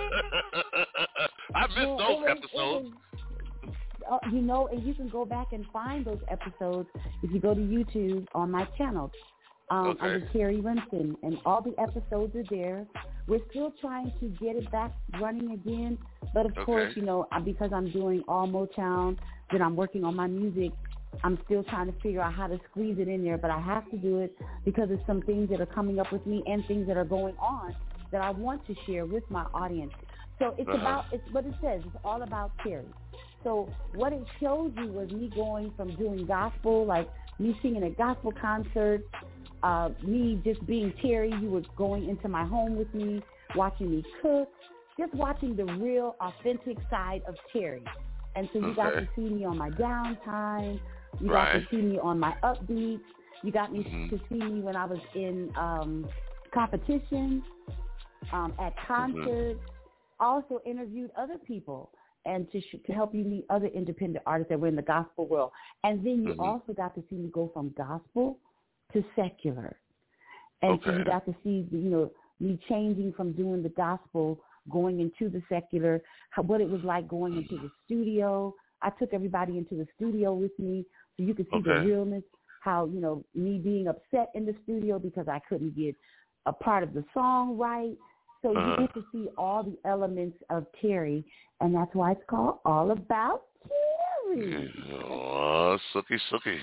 I missed those episodes. And you can go back and find those episodes if you go to YouTube on my channel. Under Terry Remsen, and all the episodes are there. We're still trying to get it back running again, but of course, because I'm doing all Motown, then I'm working on my music, I'm still trying to figure out how to squeeze it in there, but I have to do it because there's some things that are coming up with me and things that are going on that I want to share with my audience. So it's what it says, it's all about Terry. So what it showed you was me going from doing gospel, like me singing at gospel concerts, me just being Terry. You were going into my home with me, watching me cook, just watching the real authentic side of Terry. And so you got to see me on my downtime. You got to see me on my upbeats. You got me to see me when I was in competitions, at concerts. Also interviewed other people and to help you meet other independent artists that were in the gospel world. And then you also got to see me go from gospel to secular. And so you got to see, me changing from doing the gospel, going into the secular, what it was like going into the studio. I took everybody into the studio with me so you could see the realness, how, me being upset in the studio because I couldn't get a part of the song right. So you get to see all the elements of Terry, and that's why it's called All About Terry. Oh, sookie.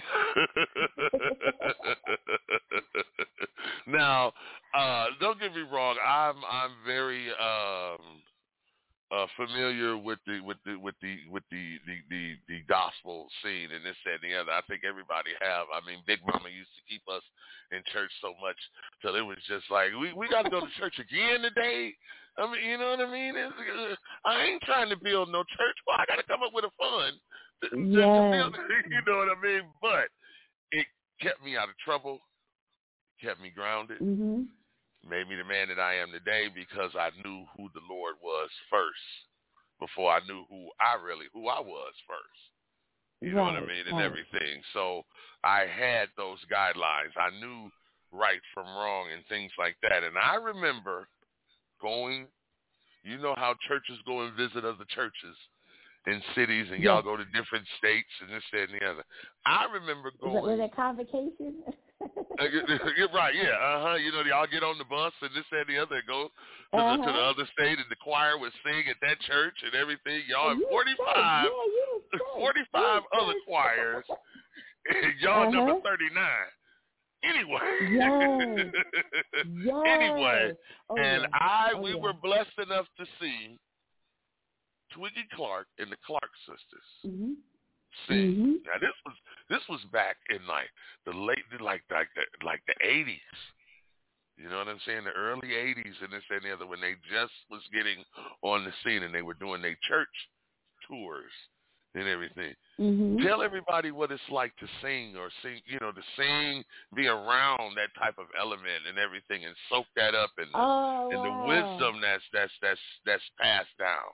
Now, don't get me wrong. I'm very familiar with the gospel scene and this, that, and the other. I think everybody have. I mean, Big Mama used to keep us in church so much till it was just like we got to go to church again today. I mean, you know what I mean? I ain't trying to build no church. Well, I got to come up with a fund to build, you know what I mean? But it kept me out of trouble, kept me grounded. Made me the man that I am today because I knew who the Lord was first before I knew who I was first. You know what I mean? And everything. So I had those guidelines. I knew right from wrong and things like that. And I remember going, you know how churches go and visit other churches in cities, and y'all go to different states and this, that, and the other. I remember going. Was that convocation? You're right, yeah. You know, y'all get on the bus and this, that, and the other, and go to the other state, and the choir would sing at that church and everything. Y'all have 45 other choirs, and y'all number 39. Anyway. Anyway. We were blessed enough to see Twiggy Clark and the Clark sisters sing. Now this was back in like the late like the 80s. You know what I'm saying? The early 80s and this and the other, when they just was getting on the scene and they were doing their church tours and everything. Tell everybody what it's like to sing, to sing, be around that type of element and everything, and soak that up and the wisdom that's passed down.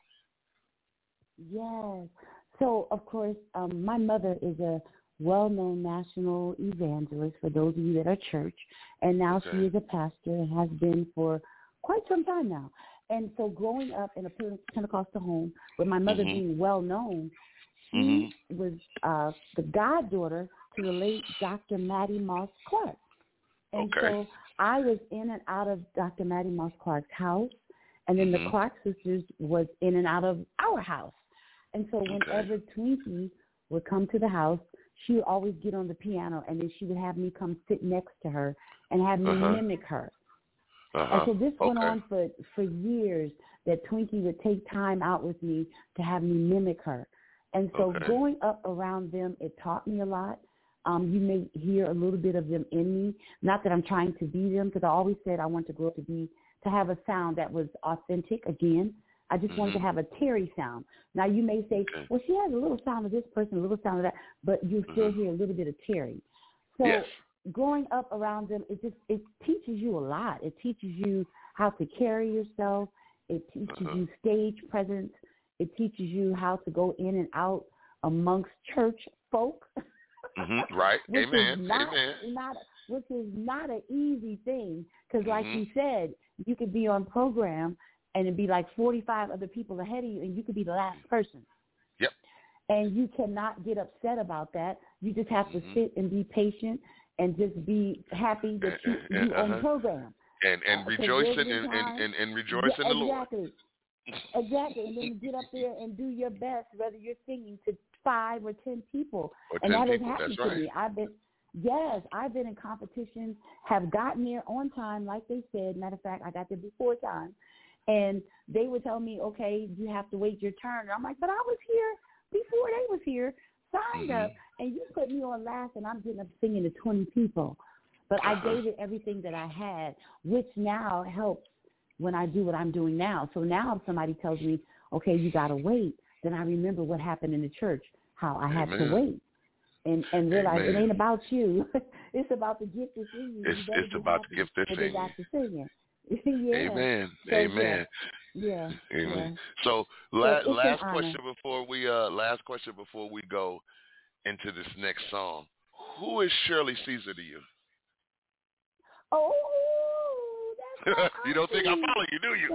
Yes. So, of course, my mother is a well-known national evangelist, for those of you that are church, and now she is a pastor and has been for quite some time now. And so growing up in a Pentecostal home, with my mother being well-known, she was the goddaughter to the late Dr. Mattie Moss Clark. And so I was in and out of Dr. Mattie Moss Clark's house, and then the Clark sisters was in and out of our house. And so whenever Twinkie would come to the house, she would always get on the piano, and then she would have me come sit next to her and have me mimic her. And so this went on for years, that Twinkie would take time out with me to have me mimic her. And so growing up around them, it taught me a lot. You may hear a little bit of them in me. Not that I'm trying to be them, because I always said I want to grow up to have a sound that was authentic again. I just wanted to have a Terry sound. Now, you may say, well, she has a little sound of this person, a little sound of that, but you still hear a little bit of Terry. So growing up around them, it teaches you a lot. It teaches you how to carry yourself. It teaches you stage presence. It teaches you how to go in and out amongst church folk. Right. Which Amen. Which is not an easy thing, because like you said, you could be on program and it'd be like 45 other people ahead of you, and you could be the last person. Yep. And you cannot get upset about that. You just have to sit and be patient and just be happy that you on program. And rejoice and rejoice in the Lord. Exactly. And then get up there and do your best, whether you're singing to 5 or 10 people. And that has happened to me. I've been in competitions, have gotten there on time, like they said. Matter of fact, I got there before time. And they would tell me, okay, you have to wait your turn. And I'm like, but I was here before they was here, signed up, and you put me on last, and I'm getting up singing to 20 people. But I gave it everything that I had, which now helps when I do what I'm doing now. So now if somebody tells me, okay, you got to wait, then I remember what happened in the church, how I had to wait. And realize it ain't about you. It's about the gift that's in you. It's about the gift that's in you. Amen. So, Amen. Yeah. Amen. So last question before we go into this next song. Who is Shirley Caesar to you? Oh, that's you don't think I follow you, do you?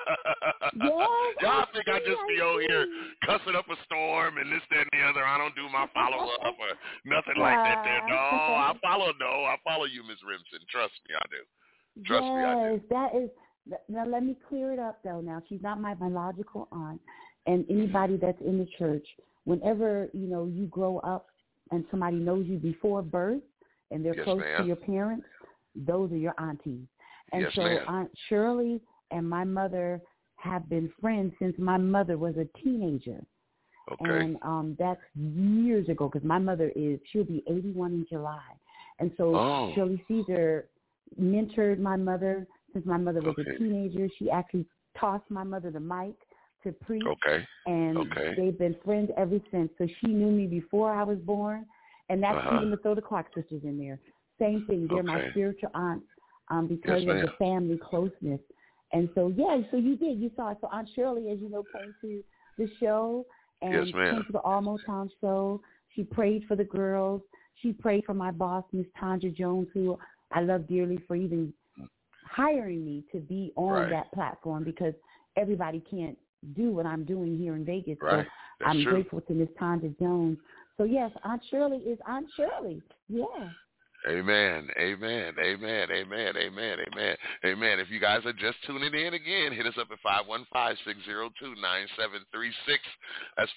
Y'all think I just be over here cussing up a storm and this, that, and the other. I don't do my follow-up or nothing like that there. No, I follow you, Ms. Remsen. Trust me, I do. Trust me, I do. That is. Now, let me clear it up, though. Now, she's not my biological aunt. And anybody that's in the church, whenever, you grow up and somebody knows you before birth and they're close to your parents, those are your aunties. And so Aunt Shirley and my mother have been friends since my mother was a teenager. Okay. And that's years ago, because my mother she'll be 81 in July. And so Shirley Caesar mentored my mother since my mother was a teenager. She actually tossed my mother the mic to preach. Okay. And they've been friends ever since. So she knew me before I was born. And that's even to throw the Clark sisters in there. Same thing. They're my spiritual aunts because of the family closeness. And so, so you did. You saw it. So Aunt Shirley, as you know, came to the show and came to the All Motown show. She prayed for the girls. She prayed for my boss, Miss Tanja Jones, who I love dearly, for even hiring me to be on that platform, because everybody can't do what I'm doing here in Vegas. Right. So I'm grateful to Miss Tanja Jones. So, yes, Aunt Shirley is Aunt Shirley. Yeah. Amen. Amen. Amen. Amen. Amen. Amen. Amen. If you guys are just tuning in again, hit us up at 515-602-9736. That's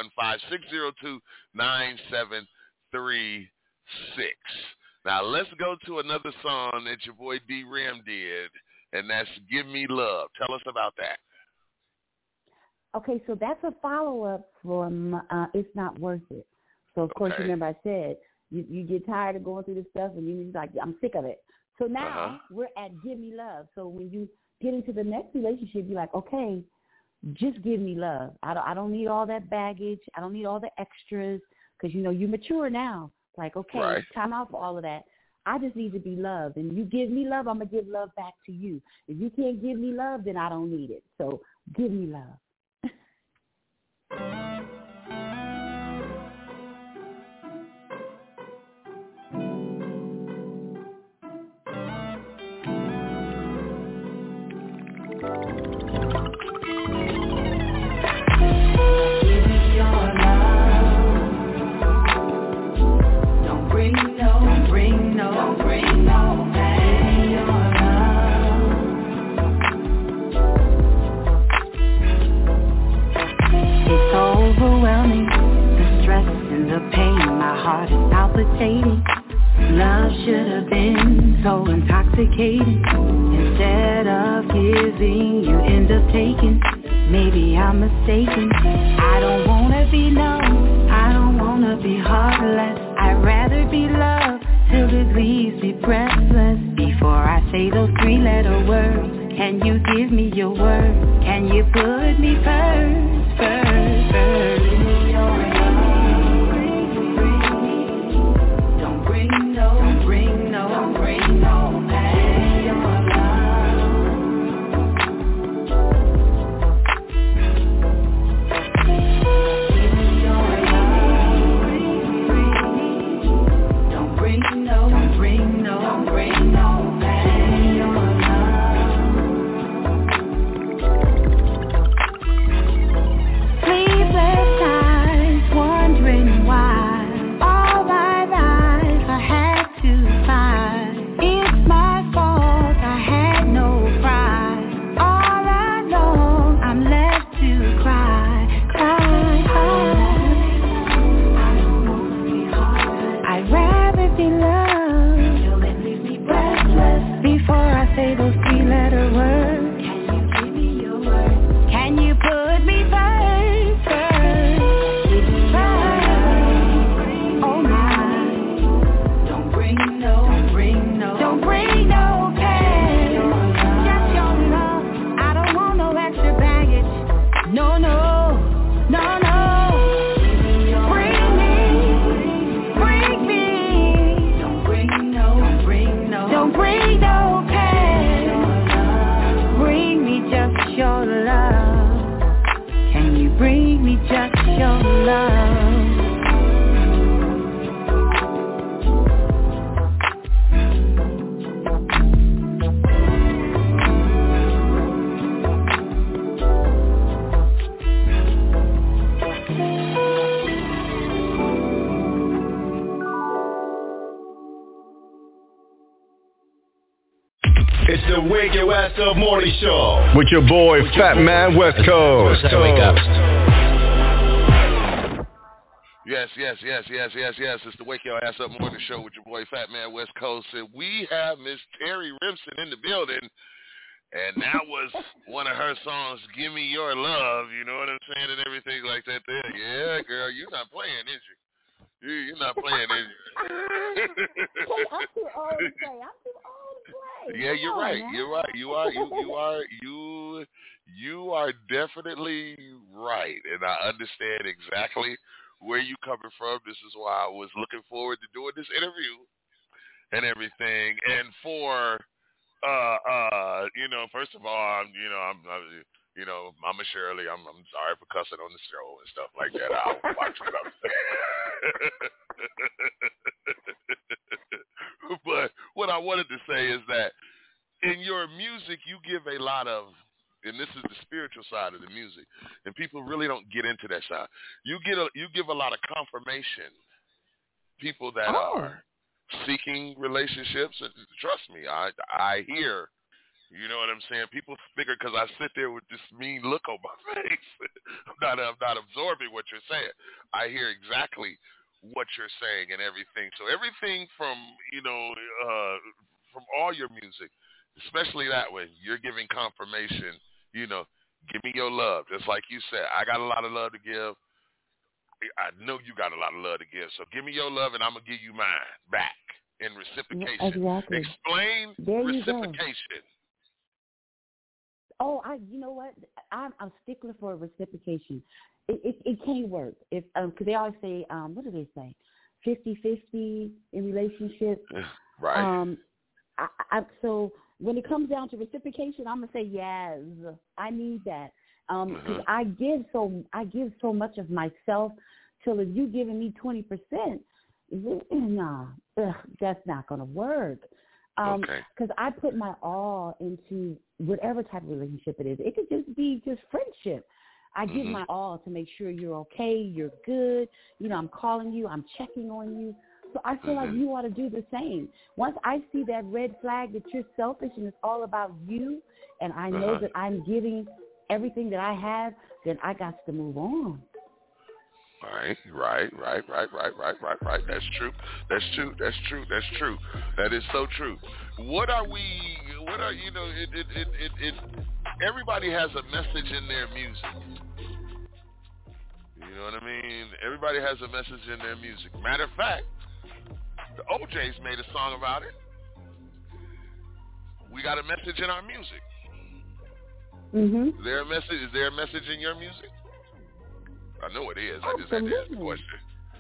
515-602-9736. Now, let's go to another song that your boy D-Rim did, and that's Give Me Love. Tell us about that. Okay, so that's a follow-up from It's Not Worth It. So, of course, remember I said, you get tired of going through this stuff, and you're like, I'm sick of it. So now we're at Give Me Love. So when you get into the next relationship, you're like, okay, just give me love. I don't need all that baggage. I don't need all the extras, because, you mature now. Like, okay, time out for all of that. I just need to be loved. And you give me love, I'm going to give love back to you. If you can't give me love, then I don't need it. So give me love. Love should have been so intoxicating. Instead of giving, you end up taking. Maybe I'm mistaken. I don't wanna be numb, I don't wanna be heartless. I'd rather be loved till it leaves me breathless. Before I say those 3-letter words, can you give me your word? Can you put me first, first, first? It's the Wake Your Ass Up Morning Show with your boy Fat Man West Coast. Yes. It's the Wake Your Ass Up Morning Show with your boy Fat Man West Coast. And we have Miss Terry Rimson in the building. And that was one of her songs, Give Me Your Love, you know what I'm saying, and everything like that there. Yeah, girl, you're not playing, is you? You're not playing, is you? I'm too old to play. Yeah, you're right. You're right. You are definitely right, and I understand exactly where you coming from. This is why I was looking forward to doing this interview and everything. And for first of all, Mama Shirley, I'm sorry for cussing on the show and stuff like that. I'll watch what I'm saying. But what I wanted to say is that in your music, you give a lot of, and this is the spiritual side of the music, and people really don't get into that side. You give a lot of confirmation. People that are seeking relationships, and trust me, I hear. You know what I'm saying? People figure because I sit there with this mean look on my face, I'm not absorbing what you're saying. I hear exactly what you're saying and everything. So everything from from all your music, especially that way, you're giving confirmation. Give me your love, just like you said. I got a lot of love to give. I know you got a lot of love to give. So give me your love, and I'm gonna give you mine back in reciprocation. Exactly. Explain reciprocation. Oh, you know what? I'm a stickler for reciprocation. It can't work if because they always say what do they say? 50-50 in relationships. Right. So when it comes down to reciprocation, I'm gonna say yes. I need that because I give so much of myself. Till if you giving me 20%, nah, that's not gonna work. Because I put my all into whatever type of relationship it is. It could just be friendship. I give my all to make sure you're okay, you're good. I'm calling you, I'm checking on you. So I feel like you ought to do the same. Once I see that red flag that you're selfish and it's all about you, and I know that I'm giving everything that I have, then I got to move on. Right. That's true. That is so true. Everybody has a message in their music. You know what I mean? Everybody has a message in their music. Matter of fact, the OJs made a song about it. We got a message in our music. Mm-hmm. Is there a message in your music? I know it is. I just had to ask the question.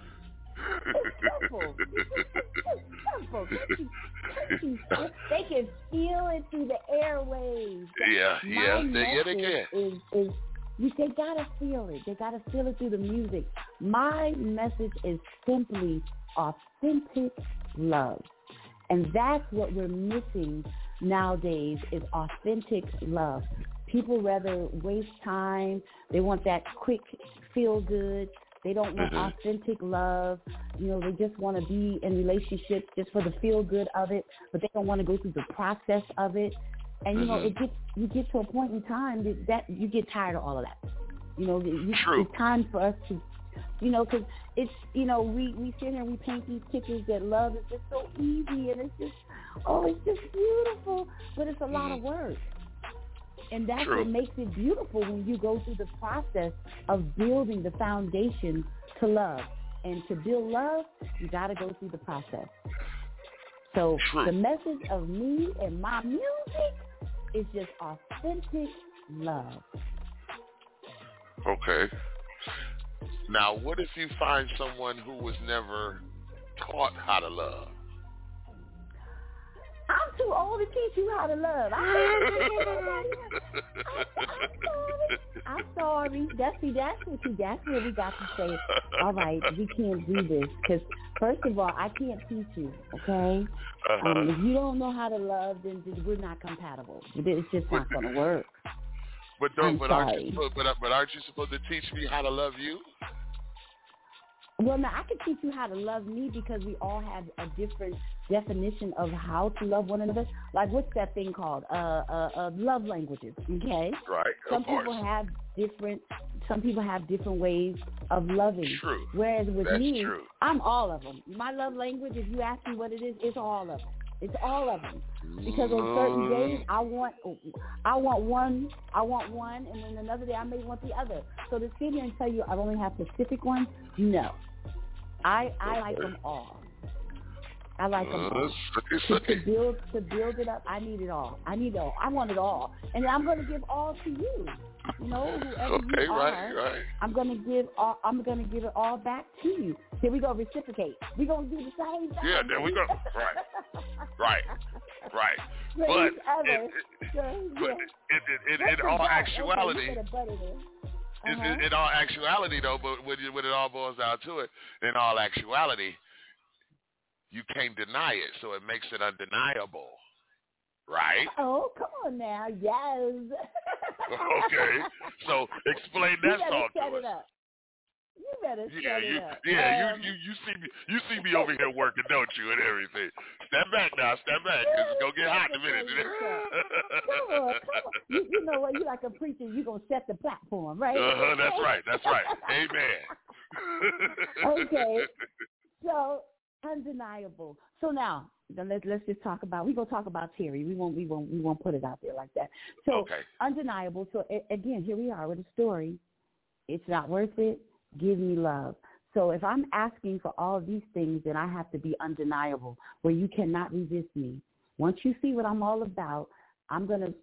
It's simple. They can feel it through the airwaves. They can. They gotta feel it. They gotta feel it through the music. My message is simply authentic love, and that's what we're missing nowadays is authentic love. People rather waste time. They want that quick feel good. They don't want authentic love. They just want to be in relationships just for the feel good of it, but they don't want to go through the process of it. And you get to a point in time that you get tired of all of that. It's time for us to, because it's we sit here and we paint these pictures that love is just so easy and it's just beautiful, but it's a lot of work. And that's what makes it beautiful when you go through the process of building the foundation to love. And to build love, you got to go through the process. So the message of me and my music is just authentic love. Okay. Now, what if you find someone who was never taught how to love? I'm too old to teach you how to love. I'm sorry. That's what we got to say. All right, we can't do this because, first of all, I can't teach you, okay? If you don't know how to love, then we're not compatible. It's just not going to work. Aren't you supposed to teach me how to love you? Well, now, I can teach you how to love me because we all have a different definition of how to love one another. Like, what's that thing called? Love languages, okay? Right, Some people have different ways of loving. True. Whereas with me, true. I'm all of them. My love language, if you ask me what it is, it's all of them. It's all of them. Because on certain days, I want one, and then another day I may want the other. So to sit here and tell you I only have specific ones, no. I like them all. I like them all. To build it up, I need it all. I want it all. And I'm going to give all to you. Whoever you are, right. I'm going to give it all back to you. Here we go, reciprocate. We're going to do the same thing. Yeah, there we go. Right. But in all actuality, in all actuality, though, but when it all boils down to it, in all actuality, you can't deny it, so it makes it undeniable, right? Oh, come on now, yes. Okay, so explain that song to us. You better set it up. You see me over here working, don't you, and everything. Step back now, because it's going to get hot in a minute. Come on. You know what? You like a preacher, you're going to set the platform, right? That's right. Amen. Okay. So, undeniable. So now, let's just talk about, we're going to talk about Terry. We won't put it out there like that. So, okay. Undeniable. So, again, here we are with a story. It's not worth it. Give me love. So if I'm asking for all of these things, then I have to be undeniable, where you cannot resist me. Once you see what I'm all about, I'm going to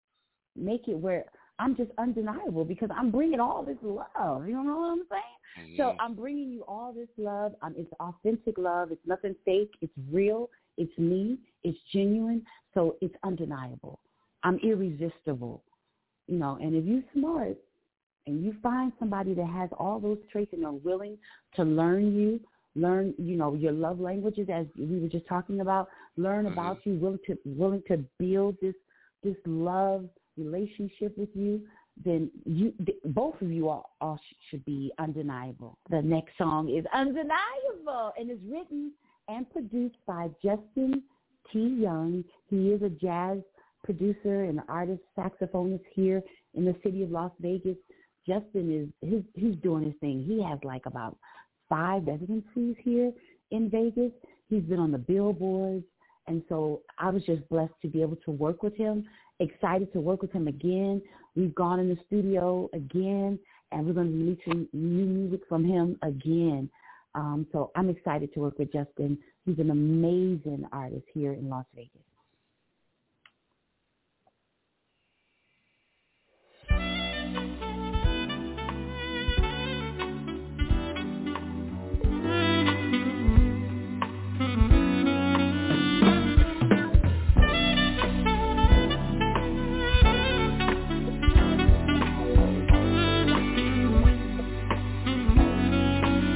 make it where I'm just undeniable because I'm bringing all this love. You know what I'm saying? Mm-hmm. So I'm bringing you all this love. It's authentic love. It's nothing fake. It's real. It's me. It's genuine. So it's undeniable. I'm irresistible. You know, and if you're smart, and you find somebody that has all those traits and are willing to learn, you know, your love languages, as we were just talking about, learn about you, willing to build this love relationship with you, then both of you all should be undeniable. The next song is Undeniable, and is written and produced by Justin T. Young. He is a jazz producer and artist, saxophonist here in the city of Las Vegas. Justin he's doing his thing. He has like about 5 residencies here in Vegas. He's been on the billboards, and so I was just blessed to be able to work with him. Excited to work with him again. We've gone in the studio again, and we're going to be releasing new music from him again. So I'm excited to work with Justin. He's an amazing artist here in Las Vegas.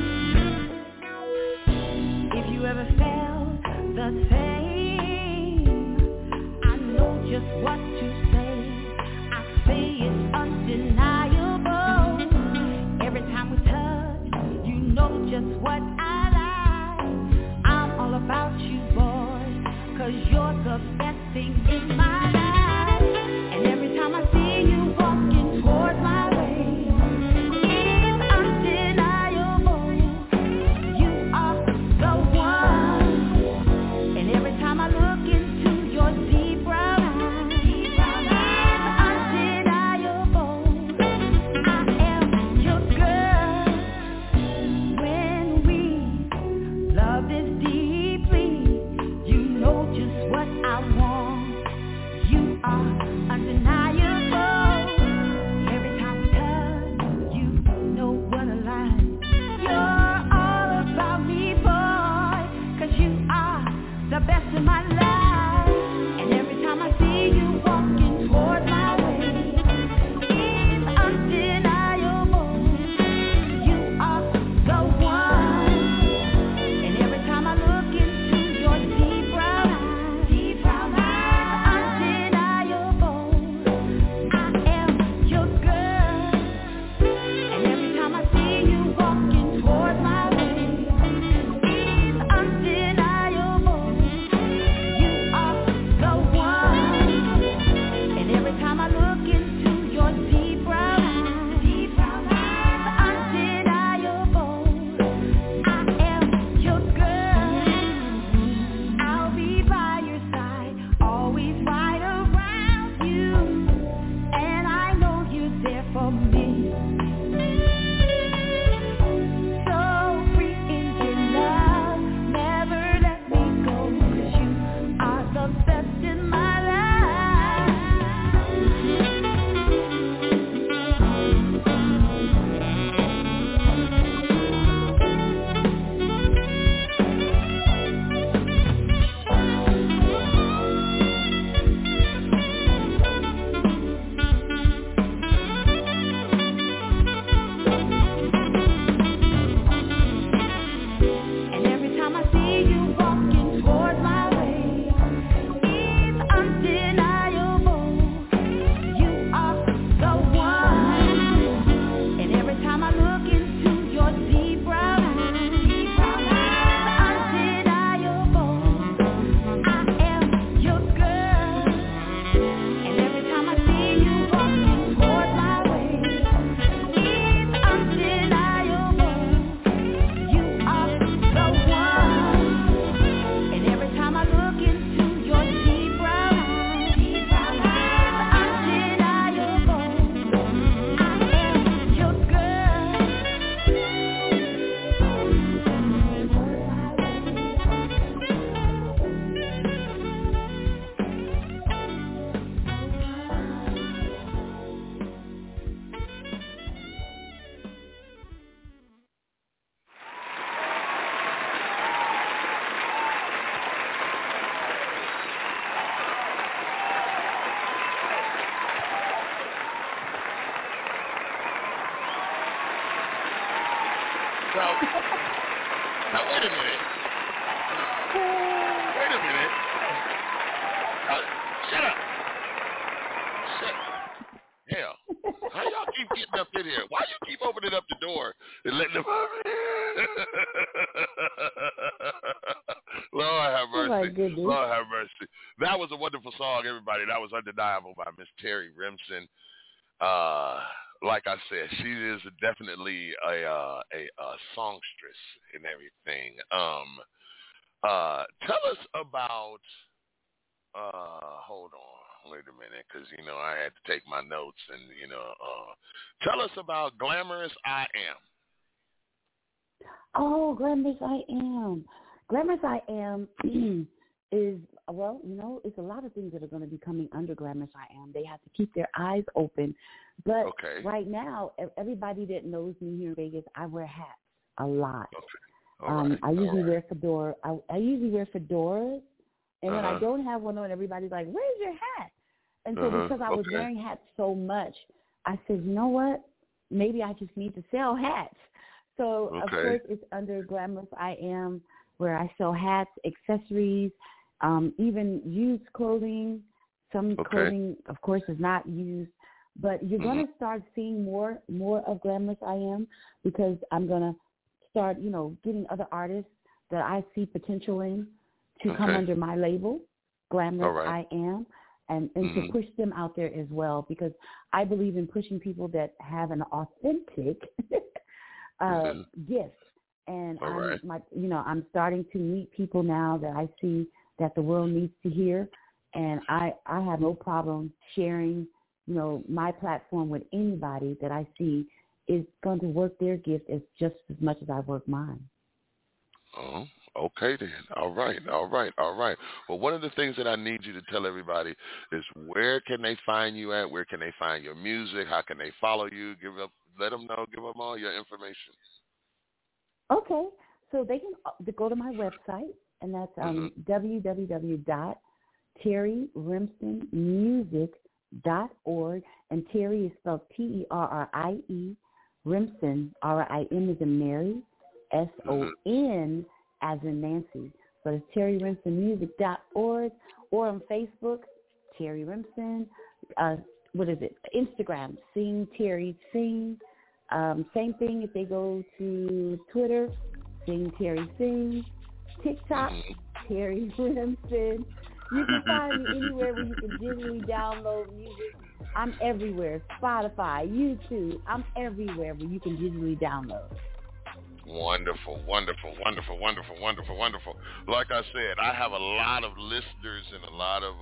If you ever felt the same Now wait a minute. Wait a minute. Shut up. Hell, how y'all keep getting up in here? Why you keep opening up the door and letting them up in? Lord have mercy. Oh my goodness. Lord have mercy. That was a wonderful song, everybody. That was Undeniable by Miss Terry Remsen. Like I said, she is definitely a songstress and everything. Tell us about. Hold on. Wait a minute, because, I had to take my notes and, tell us about Glamorous I Am. Oh, Glamorous I Am. Glamorous I Am is, well, it's a lot of things that are going to be coming under Glamorous I Am. They have to keep their eyes open. But right now, everybody that knows me here in Vegas, I wear hats a lot. Okay. I usually wear fedora. I usually wear fedoras. And when I don't have one on, everybody's like, where's your hat? And so because I was wearing hats so much, I said, you know what? Maybe I just need to sell hats. So, of course, it's under Glamorous I Am, where I sell hats, accessories, even used clothing. Some clothing, of course, is not used. But you're going to start seeing more of Glamorous I Am, because I'm going to start, getting other artists that I see potential in to come under my label, Glamorous I Am, and to push them out there as well, because I believe in pushing people that have an authentic gift. And I'm starting to meet people now that I see that the world needs to hear, and I have no problem sharing, my platform with anybody that I see is going to work their gift as just as much as I work mine. Oh. Okay, then. All right. Well, one of the things that I need you to tell everybody is, where can they find you at? Where can they find your music? How can they follow you? Let them know. Give them all your information. Okay, so they can go to my website, and that's www.terryremsenmusic.org, and Terry is spelled Terrie, Remsen, R-I-M is in Mary, S-O-N as in Nancy. So it's terryremsenmusic.org, or on Facebook, Terry Remsen. Instagram, Sing Terry Sing. Same thing if they go to Twitter, Sing Terry Sing. TikTok, Terry Remsen. You can find me anywhere where you can digitally download music. I'm everywhere. Spotify, YouTube. I'm everywhere where you can digitally download. Wonderful. Like I said, I have a lot of listeners and a lot of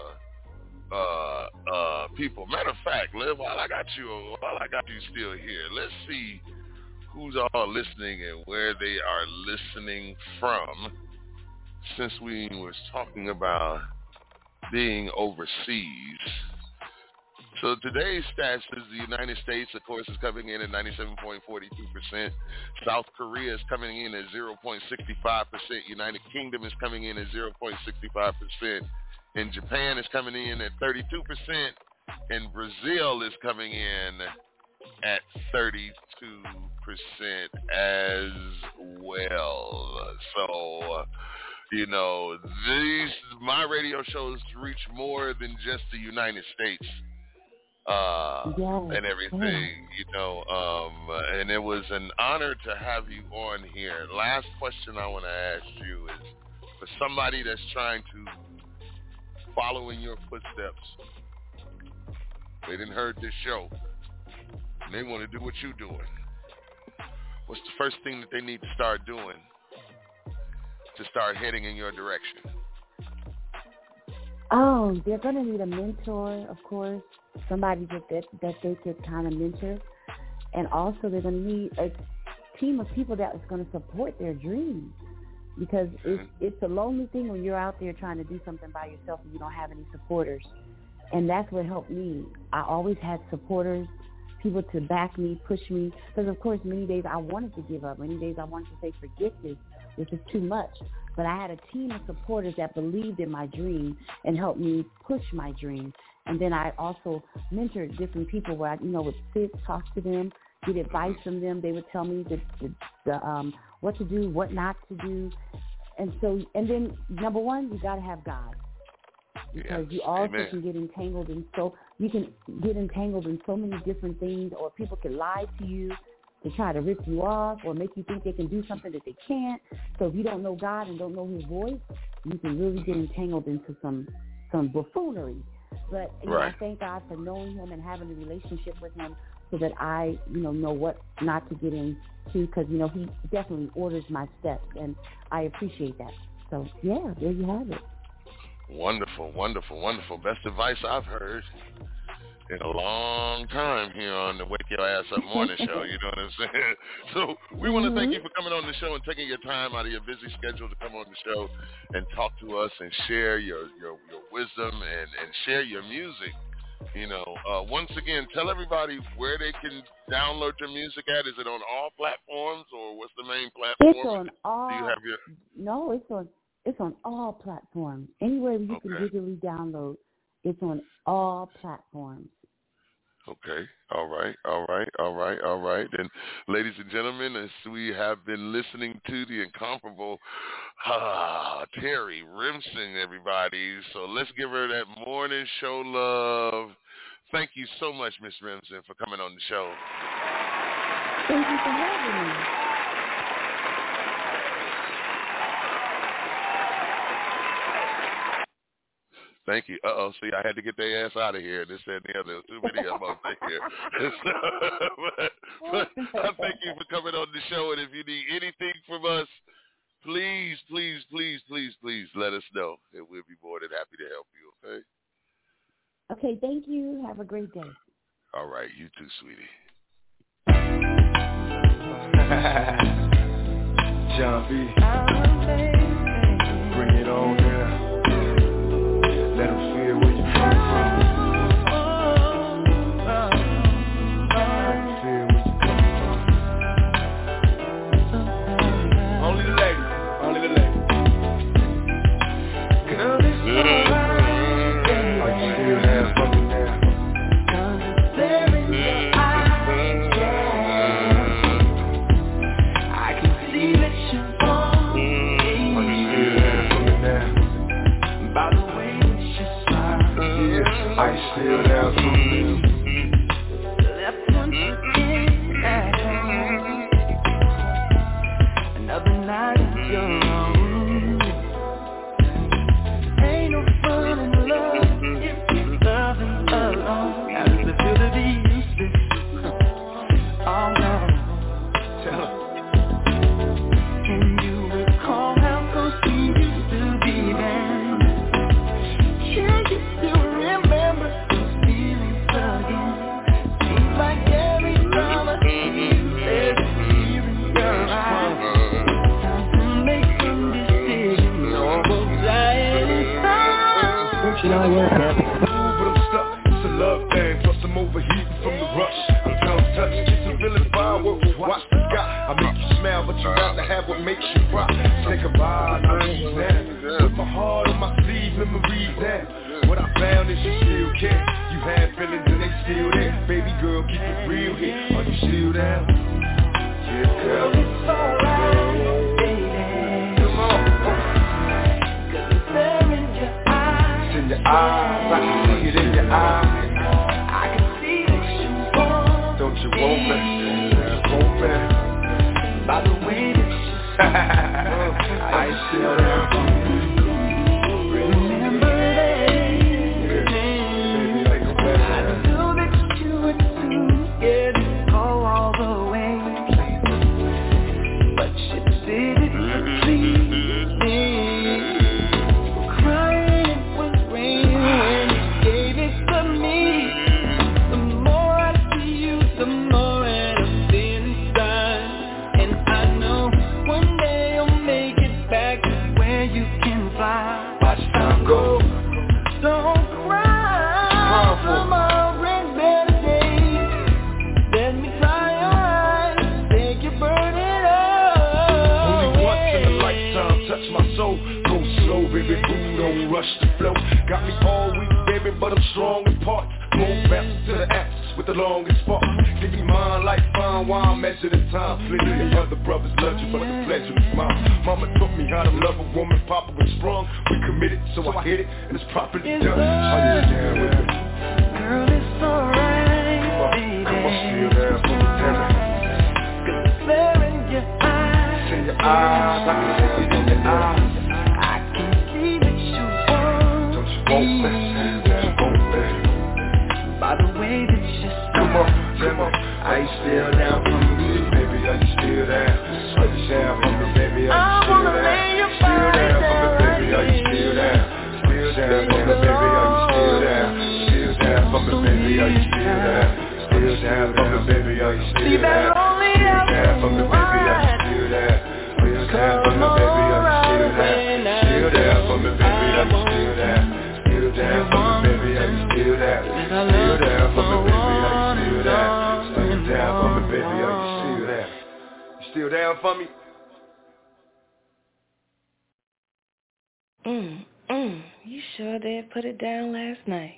people. Matter of fact, Liv, while I got you still here, let's see who's all listening and where they are listening from, since we was talking about being overseas. So today's stats is the United States, of course, is coming in at 97.42%. South Korea is coming in at 0.65%. United Kingdom is coming in at 0.65%. And Japan is coming in at 32%. And Brazil is coming in at 32% as well. So, my radio shows reach more than just the United States. And everything, and it was an honor to have you on here. Last question I want to ask you is, for somebody that's trying to follow in your footsteps, they didn't heard this show, and they want to do what you're doing, what's the first thing that they need to start doing to start heading in your direction? Oh, they're going to need a mentor, of course, somebody that they could kind of mentor. And also they're going to need a team of people that is going to support their dreams, because it's a lonely thing when you're out there trying to do something by yourself and you don't have any supporters. And that's what helped me. I always had supporters, people to back me, push me, because, of course, many days I wanted to give up. Many days I wanted to say, forget this. This is too much. But I had a team of supporters that believed in my dream and helped me push my dream. And then I also mentored different people where I, would sit, talk to them, get advice from them. They would tell me what to do, what not to do. And then number one, you got to have God. Because you also can get entangled in so many different things, or people can lie to you to try to rip you off or make you think they can do something that they can't. So if you don't know God and don't know his voice, you can really get entangled into some buffoonery. But I thank God for knowing him and having a relationship with him so that I, know what not to get into, because, he definitely orders my steps, and I appreciate that. So, yeah, there you have it. Wonderful, wonderful, wonderful. Best advice I've heard in a long time here on the Wake Your Ass Up Morning Show. You know what I'm saying? So we want to thank you for coming on the show and taking your time out of your busy schedule to come on the show and talk to us and share your wisdom and share your music. Once again, tell everybody where they can download your music at. Is it on all platforms, or what's the main platform? It's on all. Do you have your? No, it's on all platforms. Anywhere you can digitally download, it's on all platforms. Okay. All right. And ladies and gentlemen, as we have been listening to the incomparable Terry Rimson, everybody. So let's give her that morning show love. Thank you so much, Miss Rimson, for coming on the show. Thank you for having me. Thank you. See, I had to get their ass out of here. This, that, and the other. There was too many of them up there. but I thank you for coming on the show. And if you need anything from us, please let us know. And we'll be more than happy to help you, okay? Okay, thank you. Have a great day. All right. You too, sweetie. John B. Bring it on now. Let them feel where you come from. Feel where you come from. Only the ladies. Girl, it's alright. Are you still there for me now? Cause it's there in your eyes, yeah. I can see that you want me. Are you still there for me now? By the way, are you still there for me? Left once again. Another night of your own. Ain't no fun in love if you're loving alone. How does it feel to be useless? Oh no. Tell her. Can you recall how close we used to be then? Can you still remember those feelings again? Seems like every time I see you, there's a tear in your eyes. Time to make some decisions on both sides. You know what? But I'm stuck, it's a love thing. Plus I'm overheating from the rush. I'm tongue touch, kissing, feeling fireworks. Watch the sky. I make you smile, but you got to have what makes you cry. Say goodbye, now leave now. Put my heart on my sleeve, memories down. What I found is you still care. You had feelings and they still there. Baby girl, keep it real here. Are you still there? Yeah, girl, it's alright, baby. Come on. Cause it's there in your eyes. It's in your eyes, I can see it in your eyes. I can see that you want. Don't you want me? Want me? By the way that you are you still there for me? Remember that I knew that you were too scared to go all the way, but you did it to please me. Crying it was raining when you gave it to me. The more I see you, the more and I'm feeling inside. And I know one day you'll make it back to where you can fly. Watch time go. Don't cry. Tomorrow brings better days. Let me try your eyes. Take your burden away. Only once in a lifetime, touch my soul. Go slow, baby, boo, don't rush the flow. Got me all weak, baby, but I'm strong in parts. Move fast to the axis with the longest spark. Get your mind like fine wine, measure the time. Plenty other brothers love you, but the pleasure is mine. Mama taught me how to love a woman, Papa was strong. We committed, so I hit it, and it's properly done. Are you down with it? Girl, it's alright, baby. Come on, feel that from the tenor. Cause it's there in your eyes. It's in your eyes, I can see it in your eyes. I can see that you want. Don't you want that? Don't you want that? By the way that you come on, are you still down for me? Baby, are you still down? Are you down for me, baby? Are you still down? Still down for me, baby? Are you still down? Still down for me, baby? Are you still down? Still down for me, baby? Are you still down? Still down for me, baby? Are you still down? Still down for me, baby? Are you still down? Still down for me, baby? Are you still down? Still down for me, baby? Are you still down? Still down for me, baby? Are you still down? Still down for me, baby? Are you still down? Still down for me, baby? Are you still down? You still down for me? You sure did put it down last night.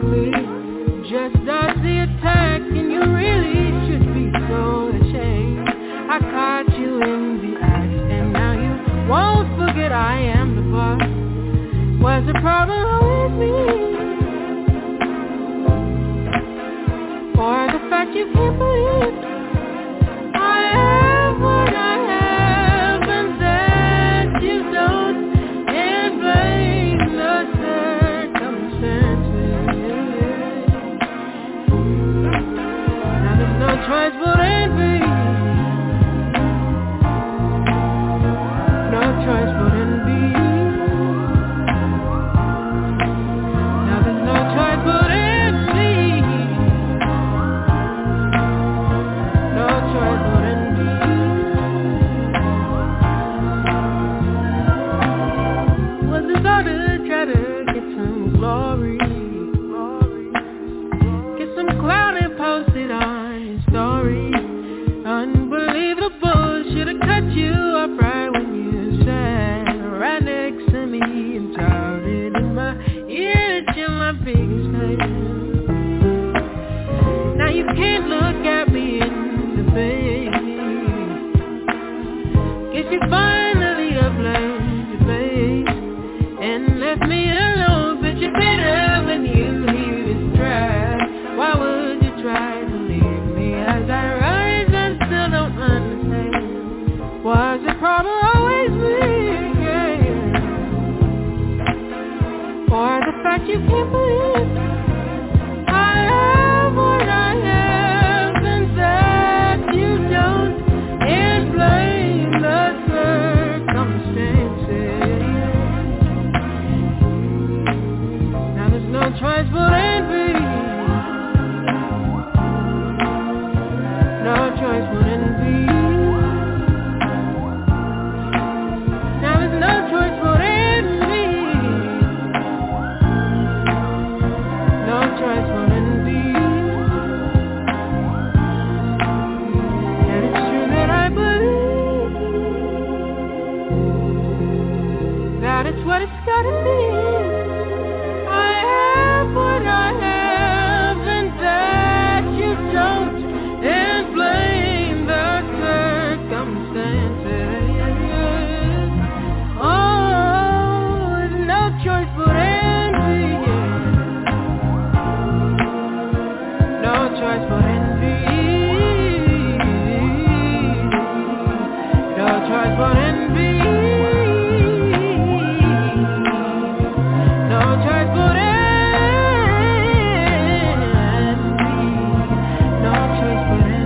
quickly. Just dodge the attack and you really should be so ashamed. I caught you in the act and now you won't forget I am the boss. Was the problem always me? Or the fact you can't believe I have what I have and that you don't, and blame the circumstances. Now there's no choice but envy. No choice but envy. Now there's no choice but envy. No choice but envy. Was it all to try to get some glory? Get some clout and post it on your story. Unbelievable, should've cut you up right when you sat right next to me and shouted in my ear that you're my biggest fan. Now you can't look at me in the face. Guess you finally have learned your face and left me alone, but you're better when you hear this track. Why would you try to leave me as I rise? I still don't understand. Was the problem always me? Yeah. Or the fact you can't believe I have what I have and that you don't, and blame the circumstances. Now there's no choice but envy. No choice but envy. Now there's no choice but envy. No choice but envy. And it's true that I believe that it's what it's gotta be. I have what I have and that you don't, and blame the circumstances. Oh, there's no choice but envy. No choice but envy. No choice but envy. No choice but envy. No choice but envy.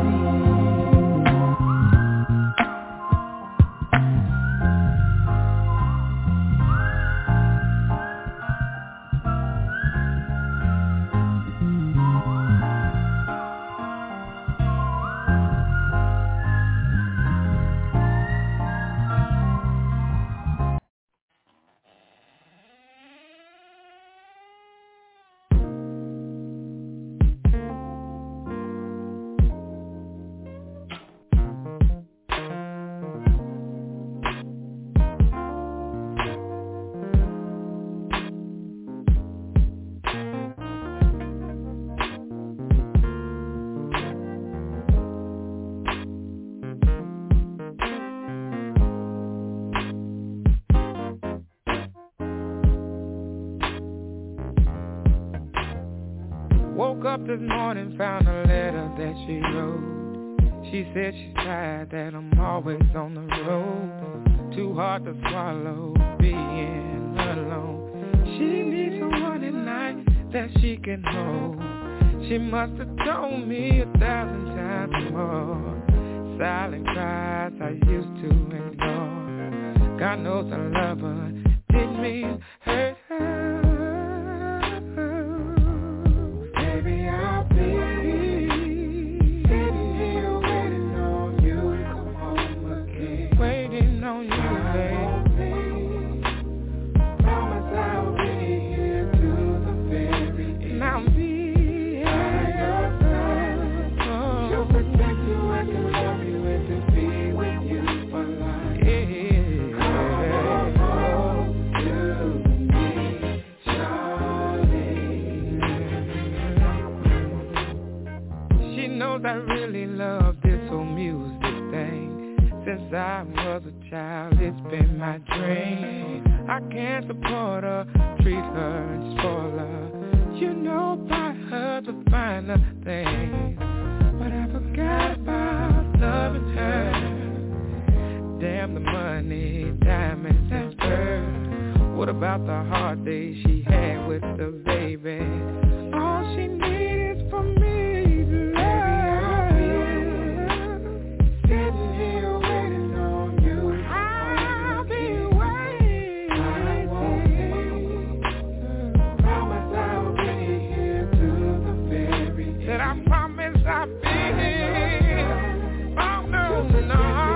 Woke up this morning, found a letter that she wrote. She said she's tired, that I'm always on the road. Too hard to swallow, being alone. She needs someone at night that she can hold. She must have told me 1,000 times more. Silent cries I used to ignore. God knows I love her, didn't mean hurt her. Baby, I'll be sitting here waiting on you to come home again. Waiting on you, baby. Promise I'll be here to the very end. Now I'll be by your side. To protect you and to love you and to be with you for life. Come home to me. my dream. I can't support her, treat her and spoil her. You know about her the finer things, but I forgot about loving her. Damn the money, diamonds and pearls. What about the hard days she had with the baby? All she needs is for me to love. Sitting here waiting on you. I'll be waiting. I won't leave. Promise I'll be here to the very end. Said I promise I'll be here. Oh no, no.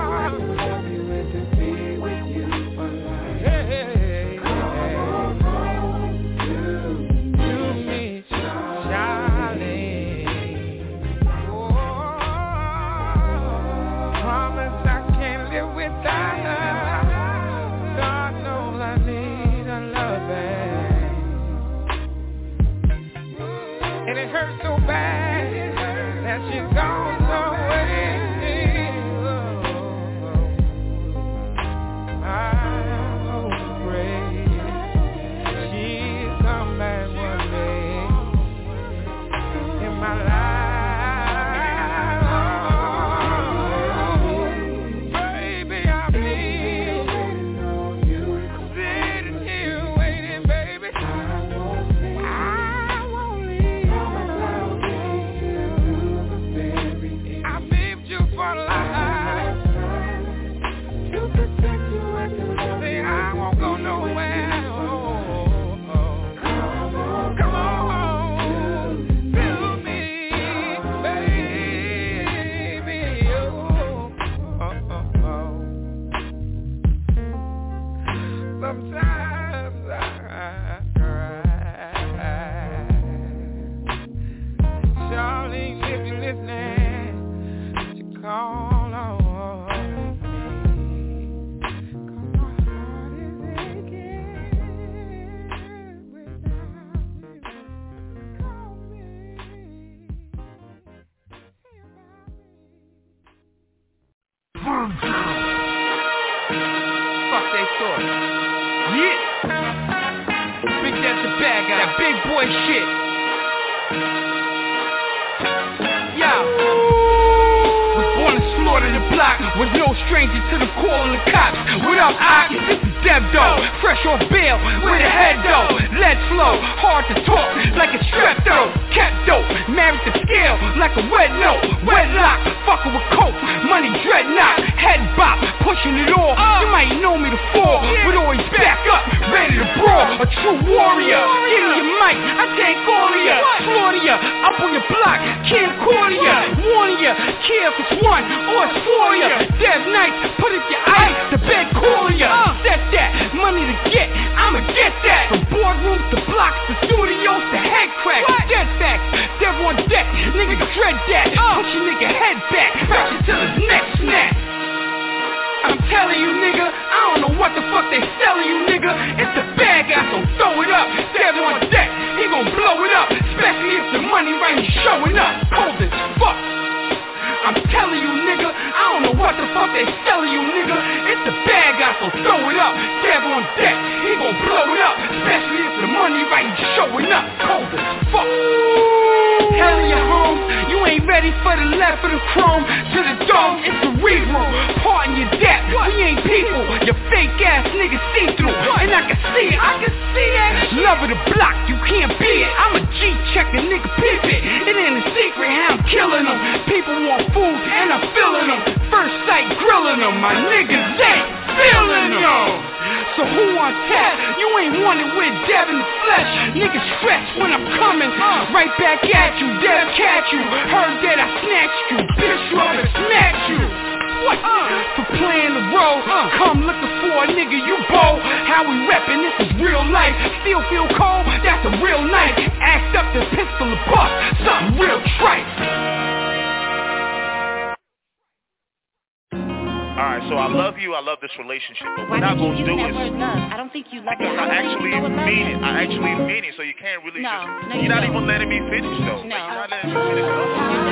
So I love you, I love this relationship, but we're not going to do it. I don't think you love it. I actually mean it. I actually mean it, so you can't really just... You're not even letting me finish, though. No. Like, you're not letting me finish.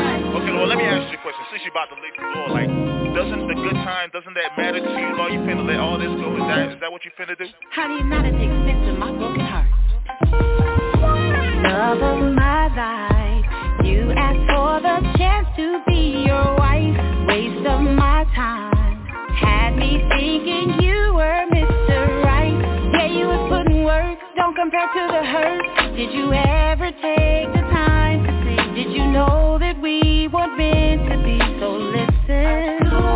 Okay, well, let me ask you a question. Since you're about to leave the door, like, doesn't the good time, doesn't that matter to you? Are you finna let all this go? Is that what you finna do? How do you not at the expense of my broken heart? Love of my life, you asked for the chance to be your wife. Waste of my time, had me thinking you were Mr. Right. Yeah, you was putting work, don't compare to the hurt. Did you ever take the time to see? Did you know that we weren't meant to be? So listen.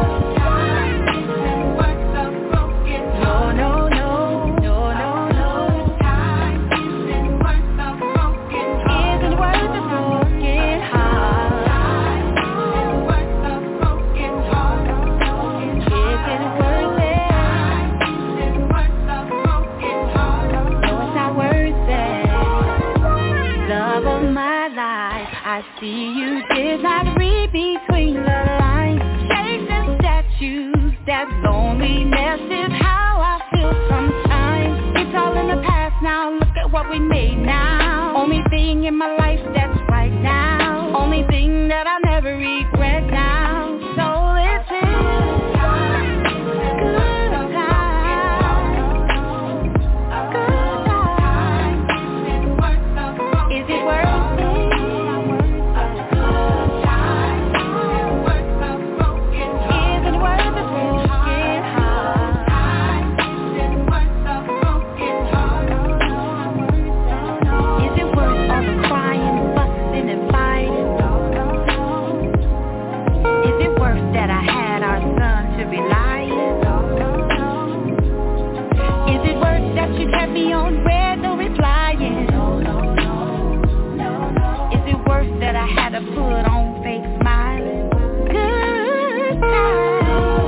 I see you did not read between the lines. Chasing statues, that loneliness is how I feel sometimes. It's all in the past now, look at what we made now. Only thing in my life that's right now. Only thing that I'll never regret now. So listen. You kept me on red, no replying. Is it worth that I had to put on fake smiling? Good times.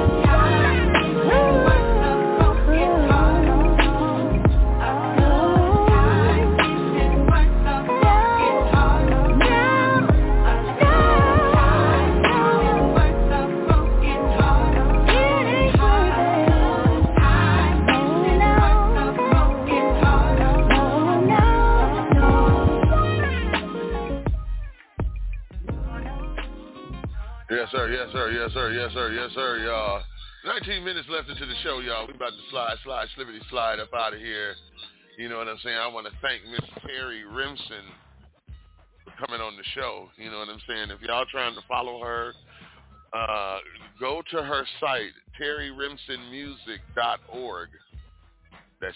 Yes, sir, y'all. 19 minutes left into the show, y'all. We about to slide up out of here. You know what I'm saying? I want to thank Miss Terry Rimson for coming on the show. You know what I'm saying? If y'all trying to follow her, go to her site, terryrimsonmusic.org. That's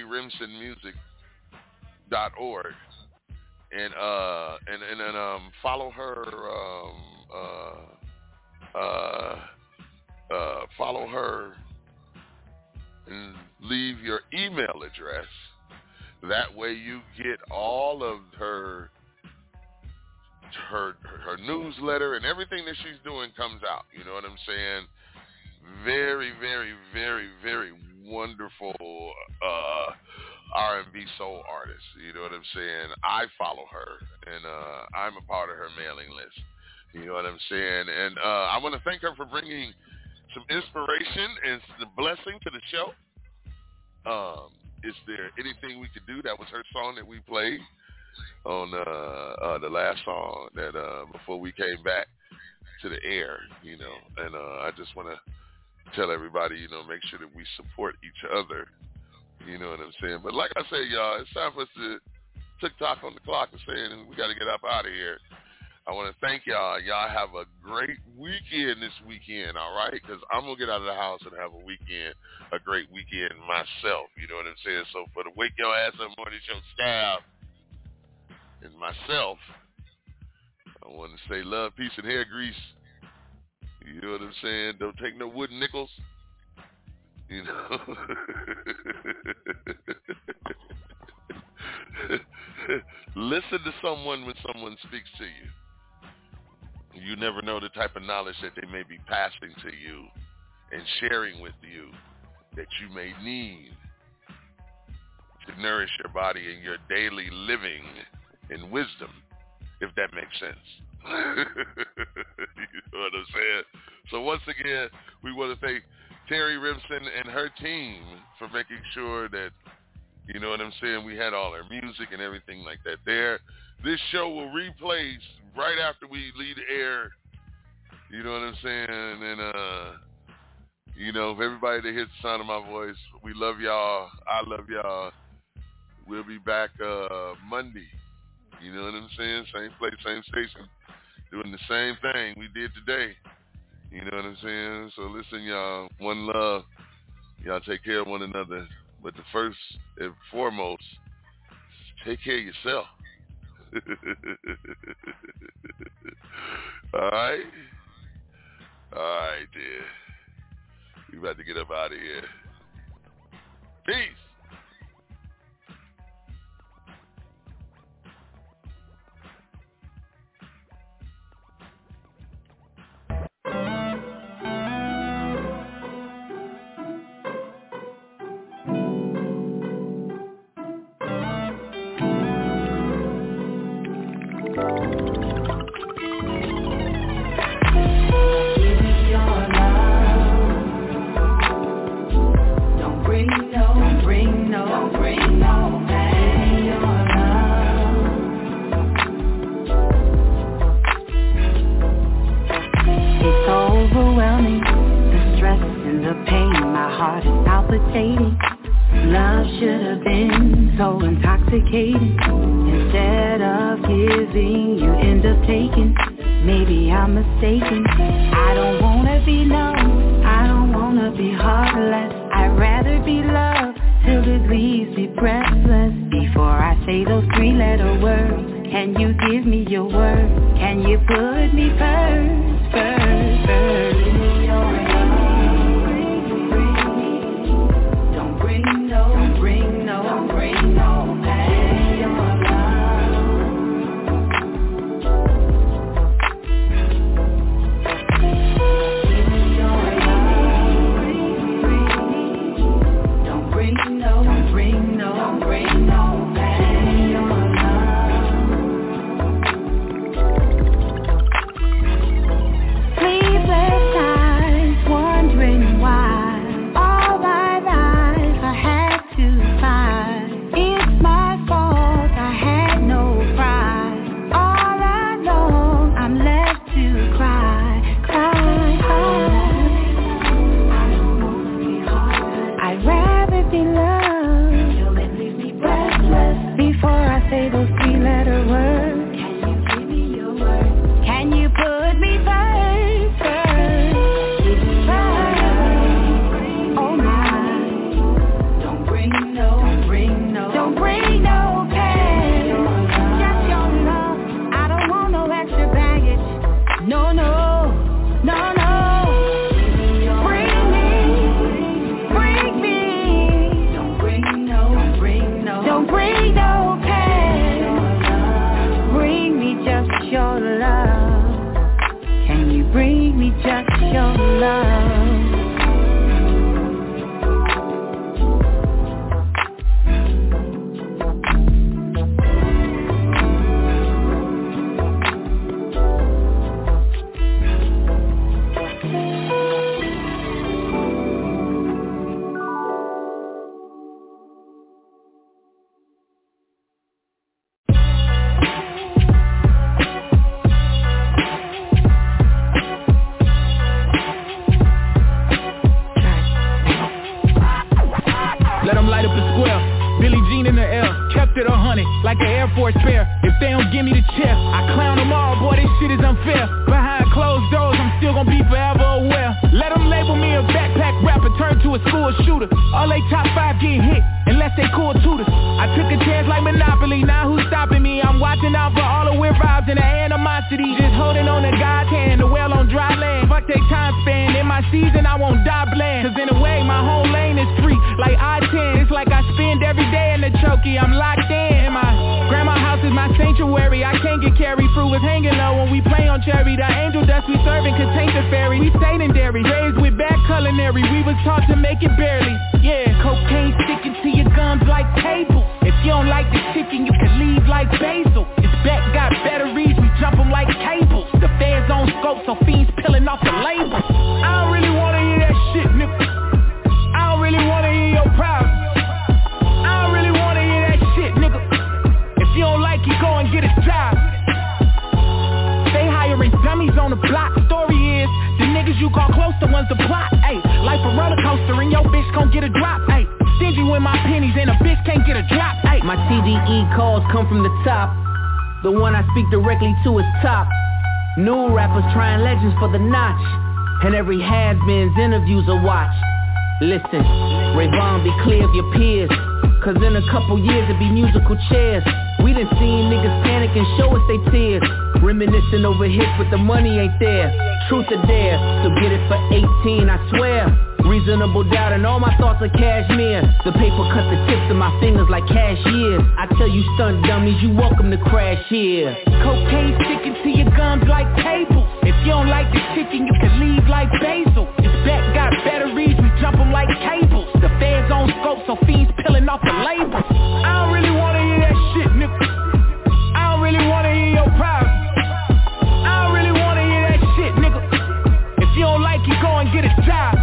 terryrimsonmusic.org. And follow her. Follow her and leave your email address. That way you get all of her newsletter and everything that she's doing comes out. You know what I'm saying? Very, very, very, very wonderful R&B soul artist. You know what I'm saying? I follow her, and I'm a part of her mailing list. You know what I'm saying? And I want to thank her for bringing some inspiration and the blessing to the show. Is there anything we could do? That was her song that we played on the last song that before we came back to the air, you know. And I just want to tell everybody, you know, make sure that we support each other. You know what I'm saying? But like I say, y'all, it's time for us to tick-tock on the clock and saying we got to get up out of here. I want to thank y'all. Y'all have a great weekend this weekend, all right? Because I'm going to get out of the house and have a great weekend myself. You know what I'm saying? So for the Wake Your Ass Up Morning Show staff and myself, I want to say love, peace, and hair grease. You know what I'm saying? Don't take no wooden nickels. You know? Listen to someone when someone speaks to you. You never know the type of knowledge that they may be passing to you and sharing with you that you may need to nourish your body in your daily living in wisdom, if that makes sense. You know what I'm saying? So once again, we want to thank Terry Rimson and her team for making sure that, you know what I'm saying, we had all our music and everything like that there. This show will replay right after we leave the air You know what I'm saying? And, everybody that hears the sound of my voice, we love y'all. I love y'all. We'll be back Monday. You know what I'm saying? Same place, same station. Doing the same thing we did today. You know what I'm saying? So listen, y'all. One love. Y'all take care of one another. But the first and foremost, take care of yourself. All right? All right, dear. We about to get up out of here. Peace. Love should have been so intoxicating. Instead of giving, you end up taking. Maybe I'm mistaken. I don't wanna be known, I don't wanna be heartless. I'd rather be loved till it leaves me breathless. Before I say those 3-letter words, can you give me your word? Can you put me first, first, first? Dummies on the block, story is you call close, the ones to plot, ayy. Life a roller coaster and your bitch gon' get a drop, ayy. Stingy with my pennies and a bitch can't get a drop, ayy. My TDE calls come from the top. The one I speak directly to is top. New rappers trying legends for the notch. And every has-beens interviews are watched. Listen, Rayvon, be clear of your peers. Cause in a couple years it be musical chairs. We done seen niggas panic and show us they tears. Reminiscing over hits but the money ain't there. Truth or dare, so get it for 18, I swear. Reasonable doubt and all my thoughts are cashmere. The paper cut the tips of my fingers like cashiers. I tell you stunt dummies, you welcome to crash here. Cocaine sticking to your gums like cables. If you don't like the chicken, you can leave like basil. This bet got batteries, we jump them like cables. The feds on scope, so fiends peeling off the labels. I don't really wanna hear that shit, nigga. I don't really wanna hear your problems. I don't really wanna hear that shit, nigga. If you don't like it, go and get a job.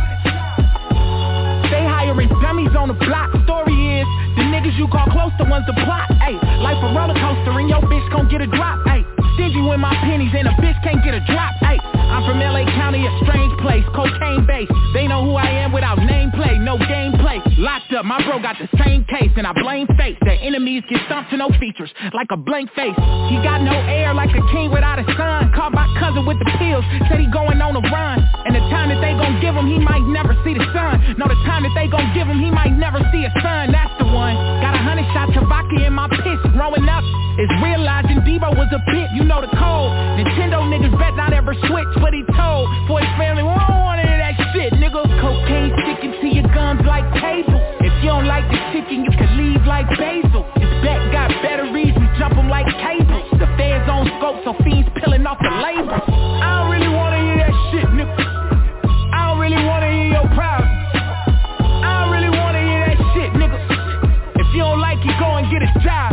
They hiring dummies on the block. Story is, the niggas you call close, the ones to plot, ayy. Life a roller coaster and your bitch gon' get a drop, ayy. Stingy with my pennies and a bitch can't get a drop, ayy. I'm from LA County, a strange place, cocaine based. They know who I am without nameplate, no gameplay. Locked up, my bro got the same case, and I blame fate. The enemies get stumped to no features, like a blank face. He got no air, like a king without a son. Caught my cousin with the pills, said he going on a run. And the time that they gon' give him, he might never see the sun. No, the time that they gon' give him, he might never see a son. That's the one. Got 100 shots of vodka in my piss. Growing up, is realizing Debo was a bit, you know the code. Nintendo niggas bet not ever switch, but he told for his family, we don't wanna hear that shit, nigga. Cocaine sticking to your gums like cable. If you don't like the chicken, you can leave like basil. This bet got batteries, we jump them like cables. The feds on scope, so fiends peeling off the labels. I don't really wanna hear that shit, nigga. I don't really wanna hear your problems. I don't really wanna hear that shit, nigga. If you don't like it, go and get a job.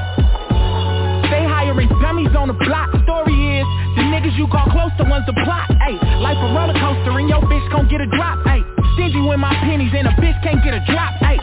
They hiring dummies on the block. Story is, the niggas you call close, the ones to plot, ayy. Life a roller coaster and your bitch gon' get a drop, ayy. Stingy with my pennies and a bitch can't get a drop, ayy.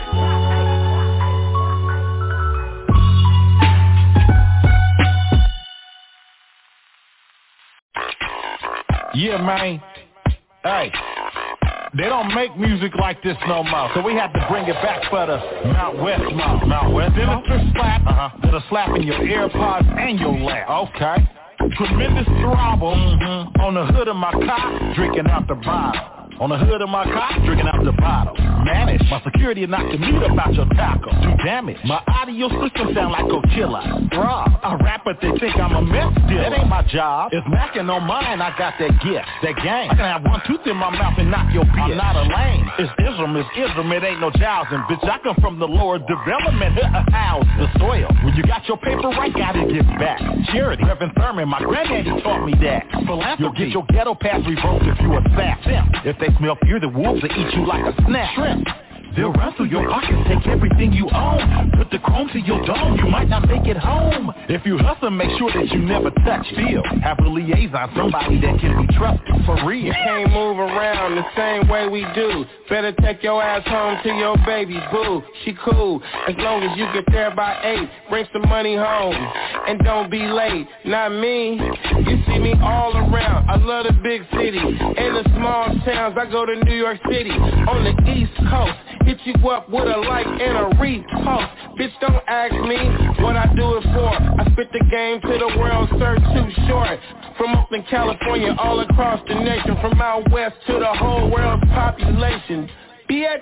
Yeah, man. Hey, they don't make music like this no more, so we have to bring it back for the Mount West Mount. Mount West Sinister slap, that'll slap in your AirPods and your lap. Okay. Tremendous throttle on the hood of my car, drinking out the bottle. On the hood of my car, drinking out the bottle. Manage my security and knock the meat about your taco. Do damage. My audio system sound like Coachella. Rob, a rapper, they think I'm a meth dealer. That ain't my job. If Mackin' on mine, I got that gift, that game. I can have one tooth in my mouth and knock your bitch. I'm not a lame. It's Islam, it ain't no jousing. Bitch, I come from the lower development. House the soil. When you got your paper right, gotta give back. Charity, Reverend Thurman, my granddaddy taught me that. Philanthropy. You'll get your ghetto pass revoked if you a fat simp. If they smell fear, the wolves will eat you like a snack. Shrimp. They'll run through your pockets, take everything you own. Put the chrome to your dome, you might not make it home. If you hustle, make sure that you never touch. Feel, have a liaison, somebody that can be trusted. For real. You can't move around the same way we do. Better take your ass home to your baby boo. She cool, as long as you get there by 8. Bring some money home, and don't be late. Not me, you see me all around. I love the big city, in the small towns. I go to New York City, on the East Coast. Hit you up with a like and a repost. Bitch, don't ask me what I do it for. I spit the game to the world, search too short. From Oakland, California, all across the nation. From out west to the whole world's population. Bitch.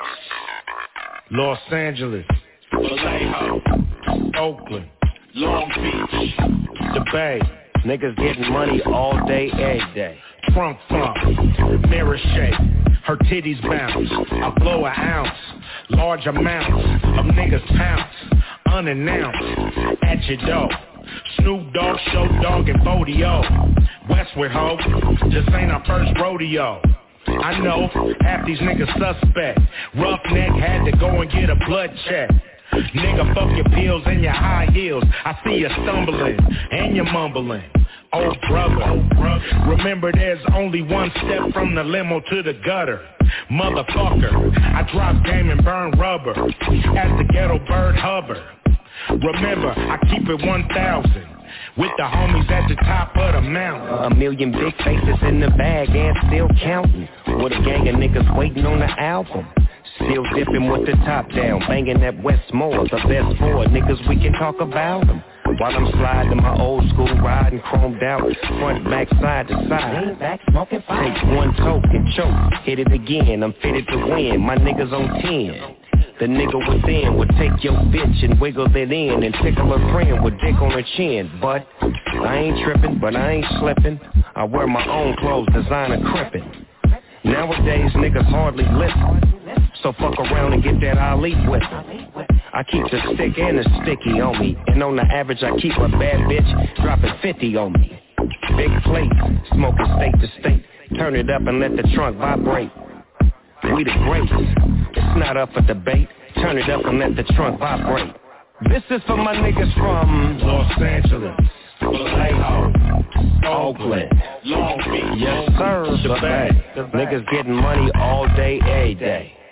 Los Angeles, Vallejo, Oakland, Long Beach, the Bay. Niggas getting money all day, every day. Trunk funk, mirror shape, her titties bounce. I blow an ounce, large amounts of niggas pounce, unannounced, at your door. Snoop Dogg, Show Dog, and Bodio. Westward ho, this ain't our first rodeo. I know, half these niggas suspect. Roughneck had to go and get a blood check. Nigga, fuck your pills and your high heels. I see you stumbling and you mumbling. Oh brother, remember there's only one step from the limo to the gutter. Motherfucker, I drop game and burn rubber as the ghetto bird hover. Remember, I keep it 1,000 with the homies at the top of the mountain. A million big faces in the bag and still counting. With a gang of niggas waiting on the album. Still dipping with the top down, banging that Westmore. The best four niggas, we can talk about them. While I'm sliding my old school riding, chromed out, front, back, side to side. Take one toke and choke, hit it again, I'm fitted to win, my niggas on 10. The nigga within would take your bitch and wiggle it in and tickle her friend with dick on her chin. But I ain't tripping, but I ain't slipping. I wear my own clothes, designer crippin'. Nowadays niggas hardly listen, so fuck around and get that Ali with them. I keep the stick and the sticky on me, and on the average I keep a bad bitch dropping 50 on me. Big plate, smoking state to state, turn it up and let the trunk vibrate. We the greatest, it's not up for debate, turn it up and let the trunk vibrate. This is for my niggas from Los Angeles, Vallejo, Oakland, Long Beach, yes sir, the Bay. Niggas getting money all day, every day.